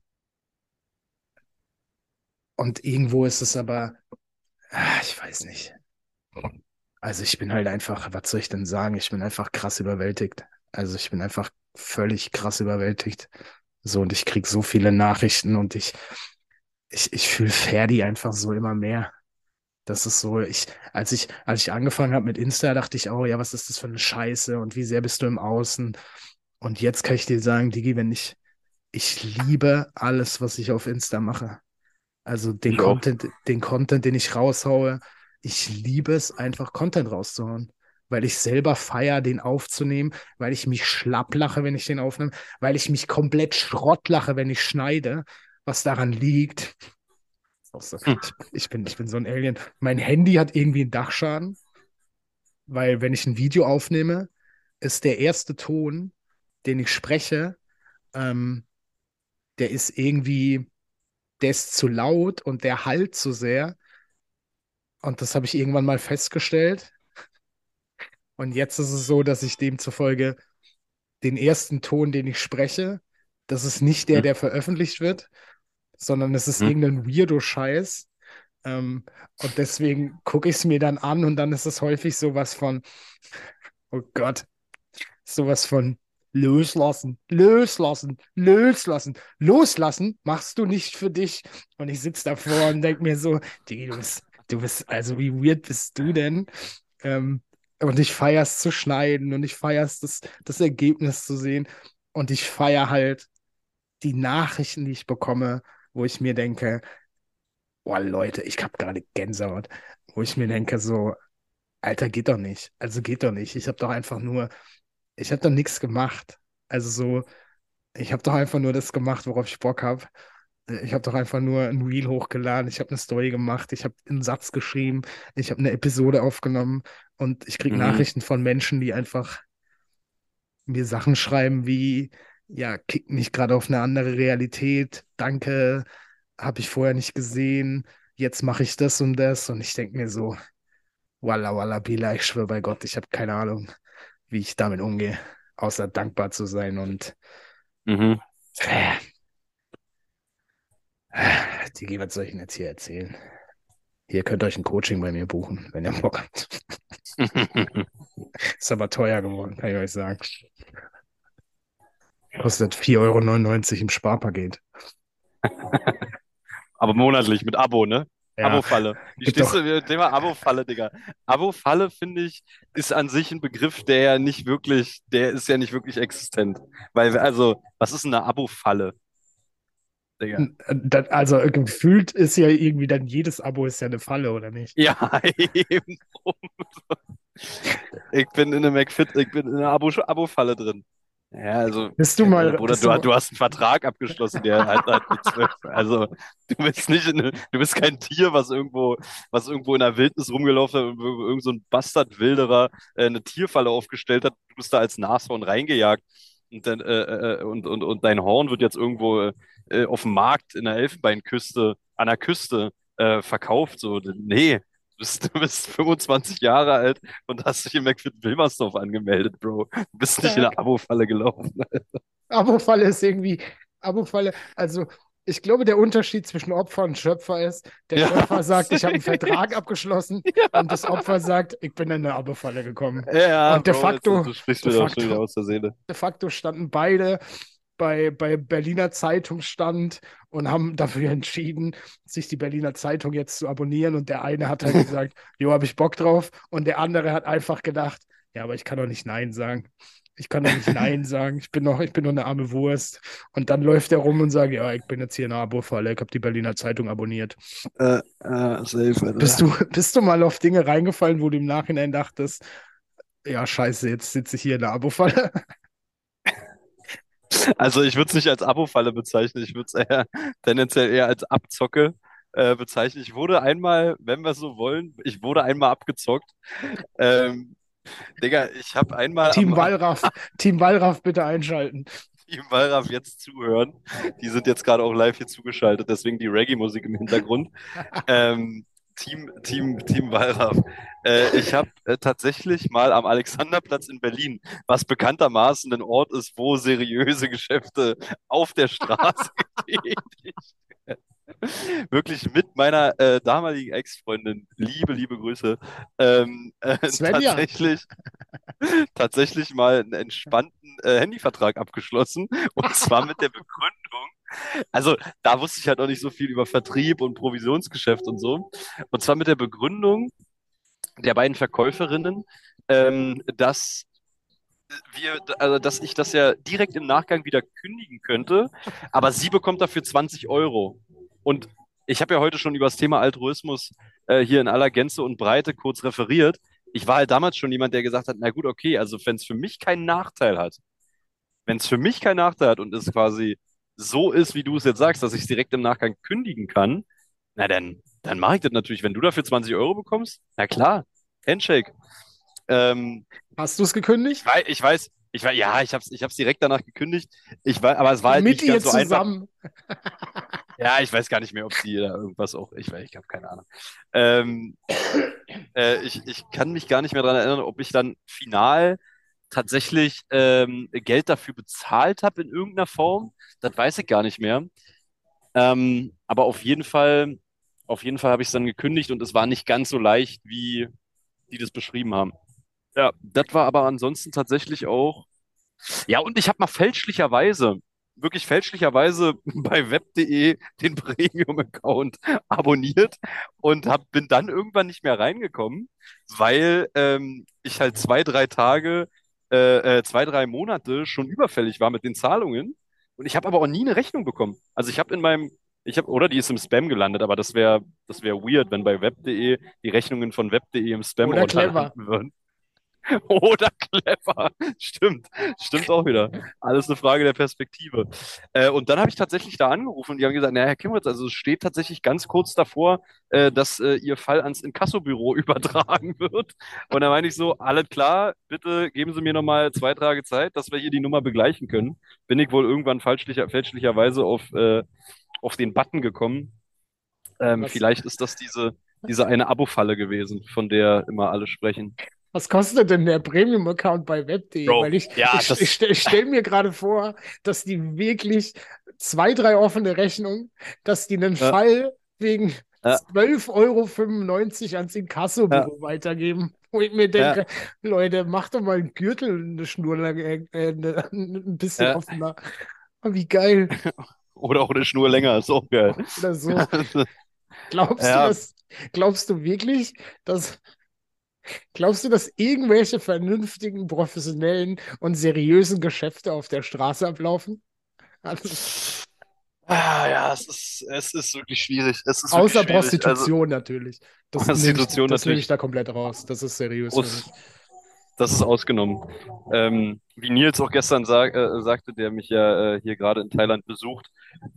Und irgendwo ist es aber, ich weiß nicht. Also ich bin halt einfach, was soll ich denn sagen? Ich bin einfach krass überwältigt. Also ich bin einfach völlig krass überwältigt. So, und ich krieg so viele Nachrichten und ich fühle Ferdi einfach so immer mehr. Das ist so, als ich angefangen habe mit Insta, dachte ich auch, ja, was ist das für eine Scheiße und wie sehr bist du im Außen? Und jetzt kann ich dir sagen, Digi, ich liebe alles, was ich auf Insta mache. Also Ich auch. Den Content, den ich raushaue, ich liebe es einfach, Content rauszuhauen. Weil ich selber feiere, den aufzunehmen, weil ich mich schlapp lache, wenn ich den aufnehme, weil ich mich komplett Schrott lache, wenn ich schneide, was daran liegt. Auch so. Hm. Ich bin so ein Alien. Mein Handy hat irgendwie einen Dachschaden, weil wenn ich ein Video aufnehme, ist der erste Ton, den ich spreche, ähm, der ist irgendwie, der ist zu laut und der hallt zu sehr. Und das habe ich irgendwann mal festgestellt. Und jetzt ist es so, dass ich demzufolge den ersten Ton, den ich spreche, das ist nicht der, Hm. der veröffentlicht wird, sondern es ist Hm. irgendein Weirdo-Scheiß. Und deswegen gucke ich es mir dann an und dann ist es häufig sowas von, oh Gott, sowas von loslassen, loslassen, loslassen, loslassen machst du nicht für dich. Und ich sitze davor und denke mir so, Digi, also wie weird bist du denn? Ähm, und ich feiere es zu schneiden und ich feiere es, das Ergebnis zu sehen. Und ich feiere halt die Nachrichten, die ich bekomme, wo ich mir denke, oh Leute, ich habe gerade Gänsehaut, wo ich mir denke, so, Alter, geht doch nicht. Also geht doch nicht. Ich habe doch nichts gemacht. Also so, ich habe doch einfach nur das gemacht, worauf ich Bock habe. Ich habe doch einfach nur ein Reel hochgeladen, ich habe eine Story gemacht, ich habe einen Satz geschrieben, ich habe eine Episode aufgenommen und ich kriege Mhm. Nachrichten von Menschen, die einfach mir Sachen schreiben wie, ja, kick mich gerade auf eine andere Realität, danke, habe ich vorher nicht gesehen, jetzt mache ich das und das und ich denke mir so, Walla Walla Bila, ich schwöre bei Gott, ich habe keine Ahnung, wie ich damit umgehe, außer dankbar zu sein und Mhm. Digi, was soll ich denn jetzt hier erzählen? Ihr könnt euch ein Coaching bei mir buchen, wenn ihr Bock habt. Ist aber teuer geworden, kann ich euch sagen. Kostet 4,99 € im Sparpaket. Aber monatlich mit Abo, ne? Ja, Abo-Falle. Wie gibt stehst doch. du mit dem Thema Abo-Falle, Digga? Abo-Falle, finde ich, ist an sich ein Begriff, der ist ja nicht wirklich existent. Weil, also, was ist denn eine Abo-Falle, Digga? Also gefühlt ist ja irgendwie dann jedes Abo ist ja eine Falle, oder nicht? Ja, eben. Ich bin in einer Abo-Falle drin. Ja, also, Bruder, Bist du mal, du hast einen Vertrag abgeschlossen, der halt mit 12. Also, du bist kein Tier, was irgendwo in der Wildnis rumgelaufen hat und irgend so ein Bastard-Wilderer eine Tierfalle aufgestellt hat. Du bist da als Nashorn reingejagt und dein Horn wird jetzt irgendwo auf dem Markt in der Elfenbeinküste, an der Küste verkauft. So, nee. Du bist 25 Jahre alt und hast dich in McFit-Wilmersdorf angemeldet, Bro. Du bist nicht in eine stark? Abo-Falle gelaufen. Abo-Falle ist irgendwie, Abo-Falle, also ich glaube, der Unterschied zwischen Opfer und Schöpfer ist, der Ja, Schöpfer sagt, ich habe einen safe. Vertrag abgeschlossen und das Ja, Opfer sagt, ich bin in eine Abo-Falle gekommen. ja, Und Bro, du sprichst de mir doch schon wieder facto, aus der Seele. de facto standen beide bei Berliner Zeitungsstand und haben dafür entschieden, sich die Berliner Zeitung jetzt zu abonnieren. Und der eine hat halt gesagt, jo, habe ich Bock drauf. Und der andere hat einfach gedacht, ja, aber ich kann doch nicht Nein sagen. Ich kann doch nicht Nein sagen. Ich bin nur eine arme Wurst. Und dann läuft er rum und sagt, ja, ich bin jetzt hier in einer Abo-Falle. Ich habe die Berliner Zeitung abonniert. Safe, Alter. Bist du mal auf Dinge reingefallen, wo du im Nachhinein dachtest, ja, scheiße, jetzt sitze ich hier in der Abo-Falle? Also ich würde es nicht als Abo-Falle bezeichnen, ich würde es tendenziell eher als Abzocke. bezeichnen. Ich wurde einmal, wenn wir so wollen, ich wurde einmal abgezockt. Ähm, Digga, ich habe einmal Team Wallraff, Team Wallraff bitte einschalten. Team Wallraff jetzt zuhören. Die sind jetzt gerade auch live hier zugeschaltet, deswegen die Reggae-Musik im Hintergrund. Ähm, Team Wallraff. Ich habe tatsächlich mal am Alexanderplatz in Berlin, was bekanntermaßen ein Ort ist, wo seriöse Geschäfte auf der Straße getätigt, wirklich mit meiner damaligen Ex-Freundin, liebe Grüße, Svenja, tatsächlich mal einen entspannten Handyvertrag abgeschlossen. Und zwar mit der Begründung, also da wusste ich halt noch nicht so viel über Vertrieb und Provisionsgeschäft und so. Und zwar mit der Begründung der beiden Verkäuferinnen, dass also dass ich das ja direkt im Nachgang wieder kündigen könnte, aber sie bekommt dafür 20 Euro. Und ich habe ja heute schon über das Thema Altruismus hier in aller Gänze und Breite kurz referiert. Ich war halt damals schon jemand, der gesagt hat, na gut, okay, also wenn es für mich keinen Nachteil hat, wenn es für mich keinen Nachteil hat und es quasi so ist, wie du es jetzt sagst, dass ich es direkt im Nachgang kündigen kann, na dann mache ich das natürlich. Wenn du dafür 20 Euro bekommst, na klar, Handshake. Ähm, hast du es gekündigt? ja, ich hab's direkt danach gekündigt. Aber es war halt Mit nicht ihr ganz so einfach. zusammen. Ja, ich weiß gar nicht mehr, ob sie da irgendwas auch, ich habe keine Ahnung. Ähm, ich kann mich gar nicht mehr daran erinnern, ob ich dann final tatsächlich Geld dafür bezahlt habe in irgendeiner Form. Das weiß ich gar nicht mehr. Aber auf jeden Fall habe ich es dann gekündigt und es war nicht ganz so leicht, wie die das beschrieben haben. Ja, das war aber ansonsten tatsächlich auch. Ja, und ich habe mal wirklich fälschlicherweise bei web.de den Premium-Account abonniert und bin dann irgendwann nicht mehr reingekommen, weil ich halt 2, 3 Monate schon überfällig war mit den Zahlungen. Und ich habe aber auch nie eine Rechnung bekommen. Also oder die ist im Spam gelandet, aber das wär weird, wenn bei web.de die Rechnungen von web.de im Oder Spam-Ordner clever. landen würden. Oder clever. Stimmt auch wieder. Alles eine Frage der Perspektive. Und dann habe ich tatsächlich da angerufen und die haben gesagt, naja, Herr Kimritz, also es steht tatsächlich ganz kurz davor, dass Ihr Fall ans Inkassobüro übertragen wird. Und da meine ich so, alles klar, bitte geben Sie mir nochmal 2 Tage Zeit, dass wir hier die Nummer begleichen können. Bin ich wohl irgendwann fälschlicherweise auf den Button gekommen. Was, Vielleicht ist das diese eine Abo-Falle gewesen, von der immer alle sprechen. was kostet denn der Premium-Account bei web.de? Bro, Weil ich, ja, ich, ich, stell- ich stelle mir gerade vor, dass die wirklich zwei, drei offene Rechnungen, dass die einen äh, Fall wegen äh, 12,95 € ans äh, Inkassobüro weitergeben. Wo ich mir äh, denke, Leute, macht doch mal einen Gürtel eine Schnur lang, ein bisschen äh, offener. Oh, wie geil. oder auch eine Schnur länger, ist auch geil. Oder so. Glaubst du Ja, das? Glaubst du wirklich, dass Glaubst du, dass irgendwelche vernünftigen, professionellen und seriösen Geschäfte auf der Straße ablaufen? Also, ja, es ist wirklich schwierig. Es ist wirklich außer schwierig. Also, Prostitution natürlich. Prostitution Das nehme ich natürlich da komplett raus. Das ist seriös für mich. groß, das ist ausgenommen. Wie Nils auch gestern sagte, der mich ja hier gerade in Thailand besucht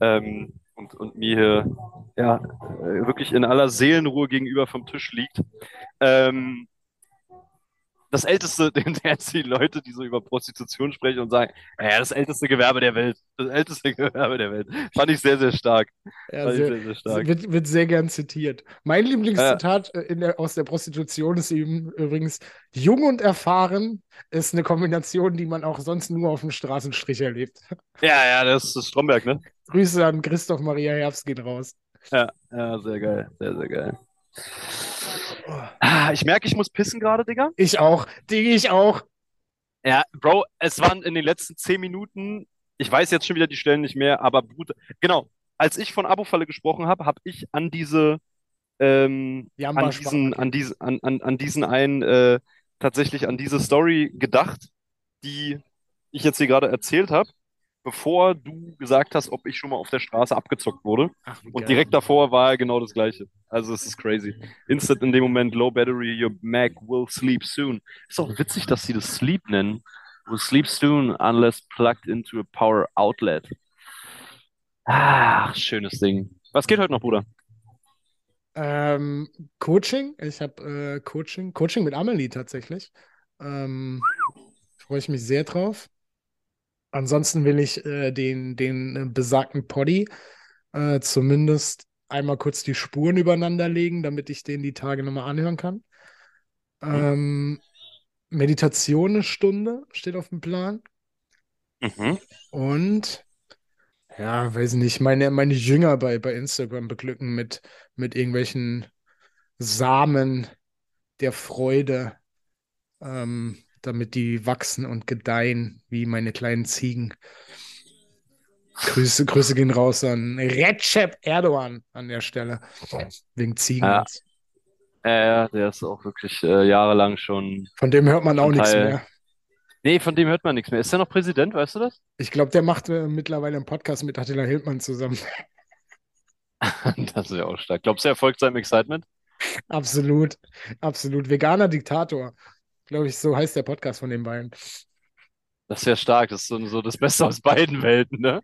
und mir hier ja, wirklich in aller Seelenruhe gegenüber vom Tisch liegt. Ähm, das älteste, die Leute, die so über Prostitution sprechen und sagen, ja, das älteste Gewerbe der Welt. Das älteste Gewerbe der Welt. Fand ich sehr, sehr stark. Ja, Fand ich sehr, sehr stark. wird sehr gern zitiert. Mein Äh, Lieblingszitat aus der Prostitution ist eben übrigens: Jung und erfahren ist eine Kombination, die man auch sonst nur auf dem Straßenstrich erlebt. ja, das ist Stromberg, ne? Grüße an Christoph Maria Herbst gehen raus. Ja, sehr geil. Sehr, sehr geil. Oh, Ich merke, ich muss pissen gerade, Digga. ich auch. Digga, ich auch. Ja, Bro, es waren in den letzten 10 Minuten, ich weiß jetzt schon wieder die Stellen nicht mehr, aber genau, als ich von Abo-Falle gesprochen habe, habe ich Jamba-Sparpaket. an diesen einen, tatsächlich an diese Story gedacht, die ich jetzt hier gerade erzählt habe, bevor du gesagt hast, ob ich schon mal auf der Straße abgezockt wurde. Ach, wie Und geil. direkt davor war genau das Gleiche. Also es ist crazy. Instant in dem Moment, low battery, your Mac will sleep soon. Ist auch witzig, dass sie das Sleep nennen. Will sleep soon unless plugged into a power outlet. Ach, schönes Ding. Was geht heute noch, Bruder? Ähm, Coaching. Ich habe Coaching mit Amelie tatsächlich. Freue ich mich sehr drauf. Ansonsten will ich den besagten Poddy zumindest einmal kurz die Spuren übereinander legen, damit ich den die Tage nochmal anhören kann. Mhm. Ähm, Meditation eine Stunde steht auf dem Plan. Mhm. Und ja, weiß nicht, meine Jünger bei Instagram beglücken mit irgendwelchen Samen der Freude, damit die wachsen und gedeihen wie meine kleinen Ziegen. Grüße gehen raus an Recep Erdogan an der Stelle. Wegen Ziegen Ja, jetzt. der ist auch wirklich jahrelang Von dem hört man auch schon nichts Teil. mehr. Nee, von dem hört man nichts mehr. Ist er noch Präsident, weißt du das? Ich glaube, der macht mittlerweile einen Podcast mit Attila Hildmann zusammen. Das ist ja auch stark. Glaubst du, er folgt seinem Excitement? Absolut, absolut. Veganer Diktator. Glaube ich, so heißt der Podcast von den beiden. Das ist ja stark. Das ist so das Beste aus beiden Welten, ne?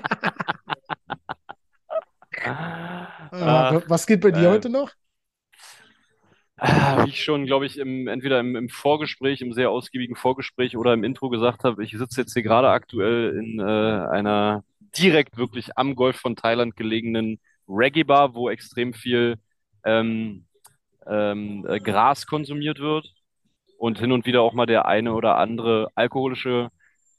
Ach, Was geht bei dir äh, heute noch? wie ich schon, glaube ich, entweder im Vorgespräch, im sehr ausgiebigen Vorgespräch oder im Intro gesagt habe, ich sitze jetzt hier gerade aktuell in einer direkt wirklich am Golf von Thailand gelegenen Reggae-Bar, wo extrem viel ähm, Gras konsumiert wird und hin und wieder auch mal der eine oder andere alkoholische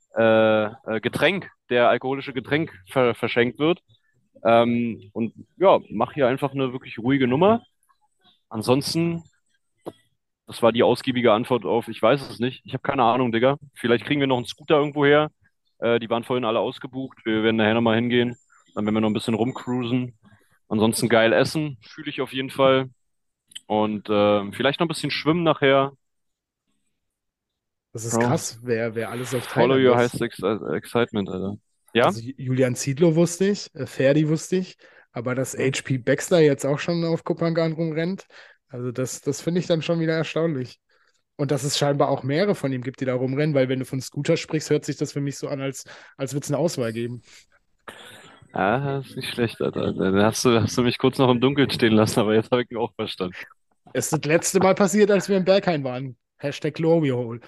alkoholische Getränk verschenkt wird. Und ja, mach hier einfach eine wirklich ruhige Nummer. Ansonsten, das war die ausgiebige Antwort auf, ich weiß es nicht. Ich habe keine Ahnung, Digga. Vielleicht kriegen wir noch einen Scooter irgendwo her. Die waren vorhin alle ausgebucht. Wir werden nachher nochmal hingehen. Dann werden wir noch ein bisschen rumcruisen. Ansonsten geil essen, fühle ich auf jeden Fall. Und vielleicht noch ein bisschen schwimmen nachher. Das ist Bro, krass, wer alles auf follow Thailand your ist. highest excitement, Alter. Ja? Also Julian Ziedlow wusste ich, Ferdi wusste ich, aber dass Hm? HP Baxter jetzt auch schon auf Kopangan rumrennt, also das finde ich dann schon wieder erstaunlich. Und dass es scheinbar auch mehrere von ihm gibt, die da rumrennen, weil wenn du von Scooter sprichst, hört sich das für mich so an, als würde es eine Auswahl geben. Ja, das ist nicht schlecht, Alter. Dann hast du mich kurz noch im Dunkeln stehen lassen, aber jetzt habe ich ihn auch verstanden. Es ist das letzte Mal passiert, als wir in Berghain waren. Hashtag Glory Hole.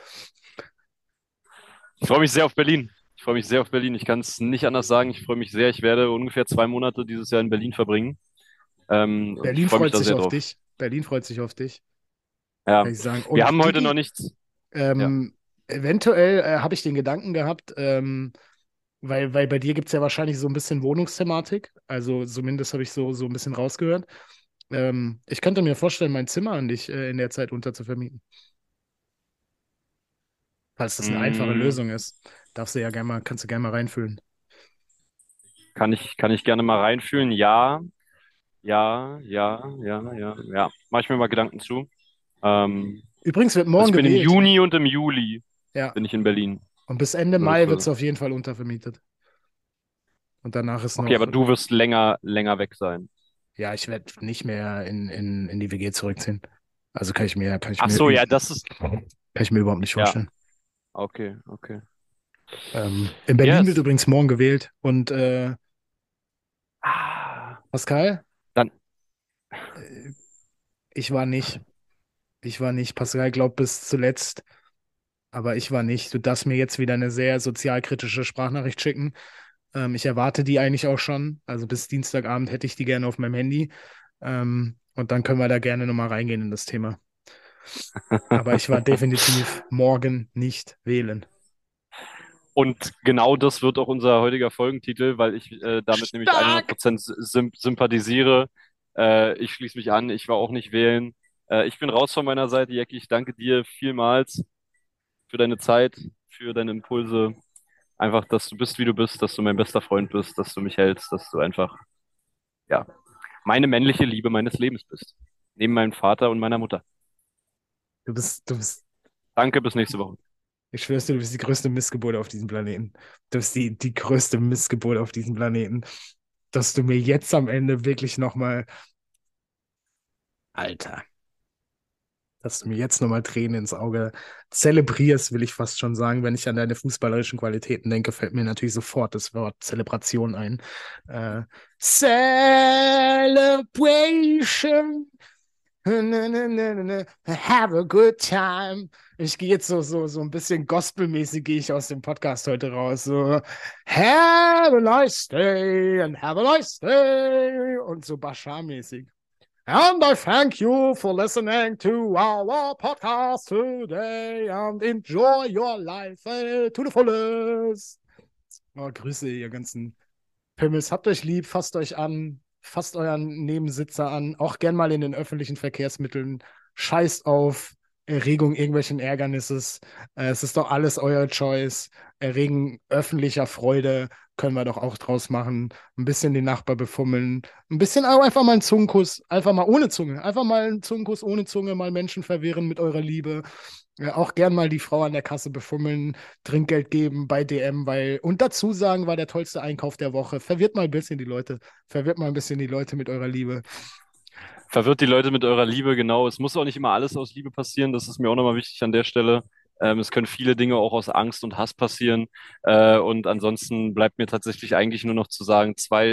Ich freue mich sehr auf Berlin. Ich freue mich sehr auf Berlin. Ich kann es nicht anders sagen. Ich freue mich sehr. Ich werde ungefähr 2 Monate dieses Jahr in Berlin verbringen. Und ich Berlin freue mich freut da sich sehr auf drauf. dich. Berlin freut sich auf dich, Ja, kann ich sagen. wir haben Und heute noch Digi, nichts. Ja. eventuell habe ich den Gedanken gehabt, weil bei dir gibt es ja wahrscheinlich so ein bisschen Wohnungsthematik. Also zumindest habe ich so ein bisschen rausgehört. Ich könnte mir vorstellen, mein Zimmer an dich in der Zeit unterzuvermieten. Falls das eine einfache Mm, Lösung ist. Kannst du gerne mal reinfühlen. kann ich gerne mal reinfühlen. Ja, ja, ja, ja, ja, ja. Mache ich mir mal Gedanken zu. Ähm, Übrigens wird also morgen ich bin im gewählt. Juni und im Juli Ja. bin ich in Berlin. Und bis Ende Nur, dass Mai wird es du. auf jeden Fall untervermietet. Und danach ist Okay, aber noch, du wirst länger weg sein. ja, ich werde nicht mehr in die WG zurückziehen. Also Ach so, ja, das ist. kann ich mir überhaupt nicht Ja, vorstellen. okay, okay. In Berlin wird Yes. übrigens morgen gewählt. Und Ah, Pascal, dann. äh, ich war nicht. Ich war nicht. Pascal glaubt bis zuletzt, aber ich war nicht. Du darfst mir jetzt wieder eine sehr sozialkritische Sprachnachricht schicken. Ich erwarte die eigentlich auch schon. Also bis Dienstagabend hätte ich die gerne auf meinem Handy. Und dann können wir da gerne nochmal reingehen in das Thema. Aber ich war definitiv morgen nicht wählen. Und genau das wird auch unser heutiger Folgentitel, weil ich damit nämlich Stark! 100% sympathisiere. Ich schließe mich an, ich war auch nicht wählen. Ich bin raus von meiner Seite, Jackie. Ich danke dir vielmals für deine Zeit, für deine Impulse. Einfach, dass du bist, wie du bist, dass du mein bester Freund bist, dass du mich hältst, dass du einfach, ja, meine männliche Liebe meines Lebens bist. Neben meinem Vater und meiner Mutter. Du bist, Danke, bis nächste Woche. ich schwör's dir, du bist die größte Missgeburt auf diesem Planeten. Du bist die größte Missgeburt auf diesem Planeten. Dass du mir jetzt am Ende wirklich nochmal, Alter. dass du mir jetzt nochmal Tränen ins Auge zelebrierst, will ich fast schon sagen. Wenn ich an deine fußballerischen Qualitäten denke, fällt mir natürlich sofort das Wort Zelebration ein. Celebration. Have a good time. Ich gehe jetzt so ein bisschen gospelmäßig gehe ich aus dem Podcast heute raus. So, have a nice day and have a nice day. Und so Bashar-mäßig. And I thank you for listening to our podcast today and enjoy your life to the fullest. Oh, Grüße, ihr ganzen Pimmels. Habt euch lieb, fasst euch an, fasst euren Nebensitzer an, auch gern mal in den öffentlichen Verkehrsmitteln. Scheißt auf Erregung irgendwelchen Ärgernisses. Es ist doch alles euer Choice. Erregen öffentlicher Freude können wir doch auch draus machen. Ein bisschen den Nachbar befummeln. Ein bisschen auch einfach mal einen Zungenkuss, einfach mal ohne Zunge. Einfach mal einen Zungenkuss ohne Zunge, mal Menschen verwirren mit eurer Liebe. Auch gern mal die Frau an der Kasse befummeln, Trinkgeld geben bei DM, weil, und dazu sagen, war der tollste Einkauf der Woche. Verwirrt mal ein bisschen die Leute. Verwirrt mal ein bisschen die Leute mit eurer Liebe. Verwirrt die Leute mit eurer Liebe, genau. Es muss auch nicht immer alles aus Liebe passieren, das ist mir auch nochmal wichtig an der Stelle. Es können viele Dinge auch aus Angst und Hass passieren. Und ansonsten bleibt mir tatsächlich eigentlich nur noch zu sagen,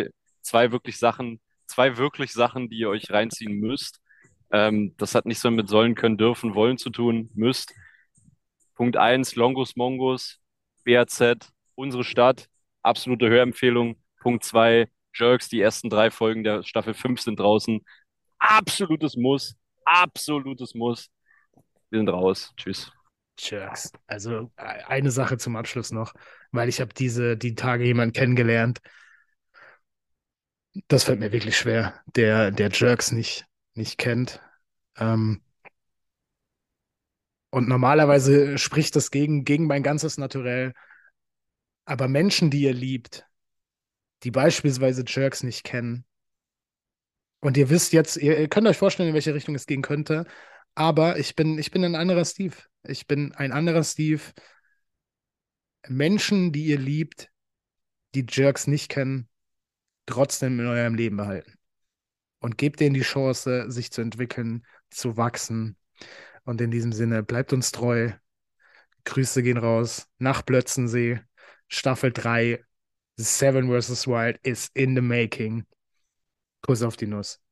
zwei wirklich Sachen, die ihr euch reinziehen müsst. Das hat nichts mehr mit sollen, können, dürfen, wollen zu tun, müsst. Punkt eins: Longus Mongus, BAZ, unsere Stadt, absolute Hörempfehlung. Punkt 2: Jerks, die ersten 3 Folgen der Staffel 5 sind draußen. Absolutes Muss. Absolutes Muss. Wir sind raus. Tschüss. Jerks. Also eine Sache zum Abschluss noch, weil ich habe die Tage jemanden kennengelernt. Das fällt mir wirklich schwer, der Jerks nicht kennt. Ähm, und normalerweise spricht das gegen mein ganzes Naturell. Aber Menschen, die ihr liebt, die beispielsweise Jerks nicht kennen, und ihr wisst jetzt, ihr könnt euch vorstellen, in welche Richtung es gehen könnte, aber ich bin ein anderer Steve. Ich bin ein anderer Steve. Menschen, die ihr liebt, die Jerks nicht kennen, trotzdem in eurem Leben behalten. Und gebt denen die Chance, sich zu entwickeln, zu wachsen. Und in diesem Sinne, bleibt uns treu. Grüße gehen raus nach Plötzensee. Staffel 3, Seven vs. Wild is in the making. Kuss auf die Nuss.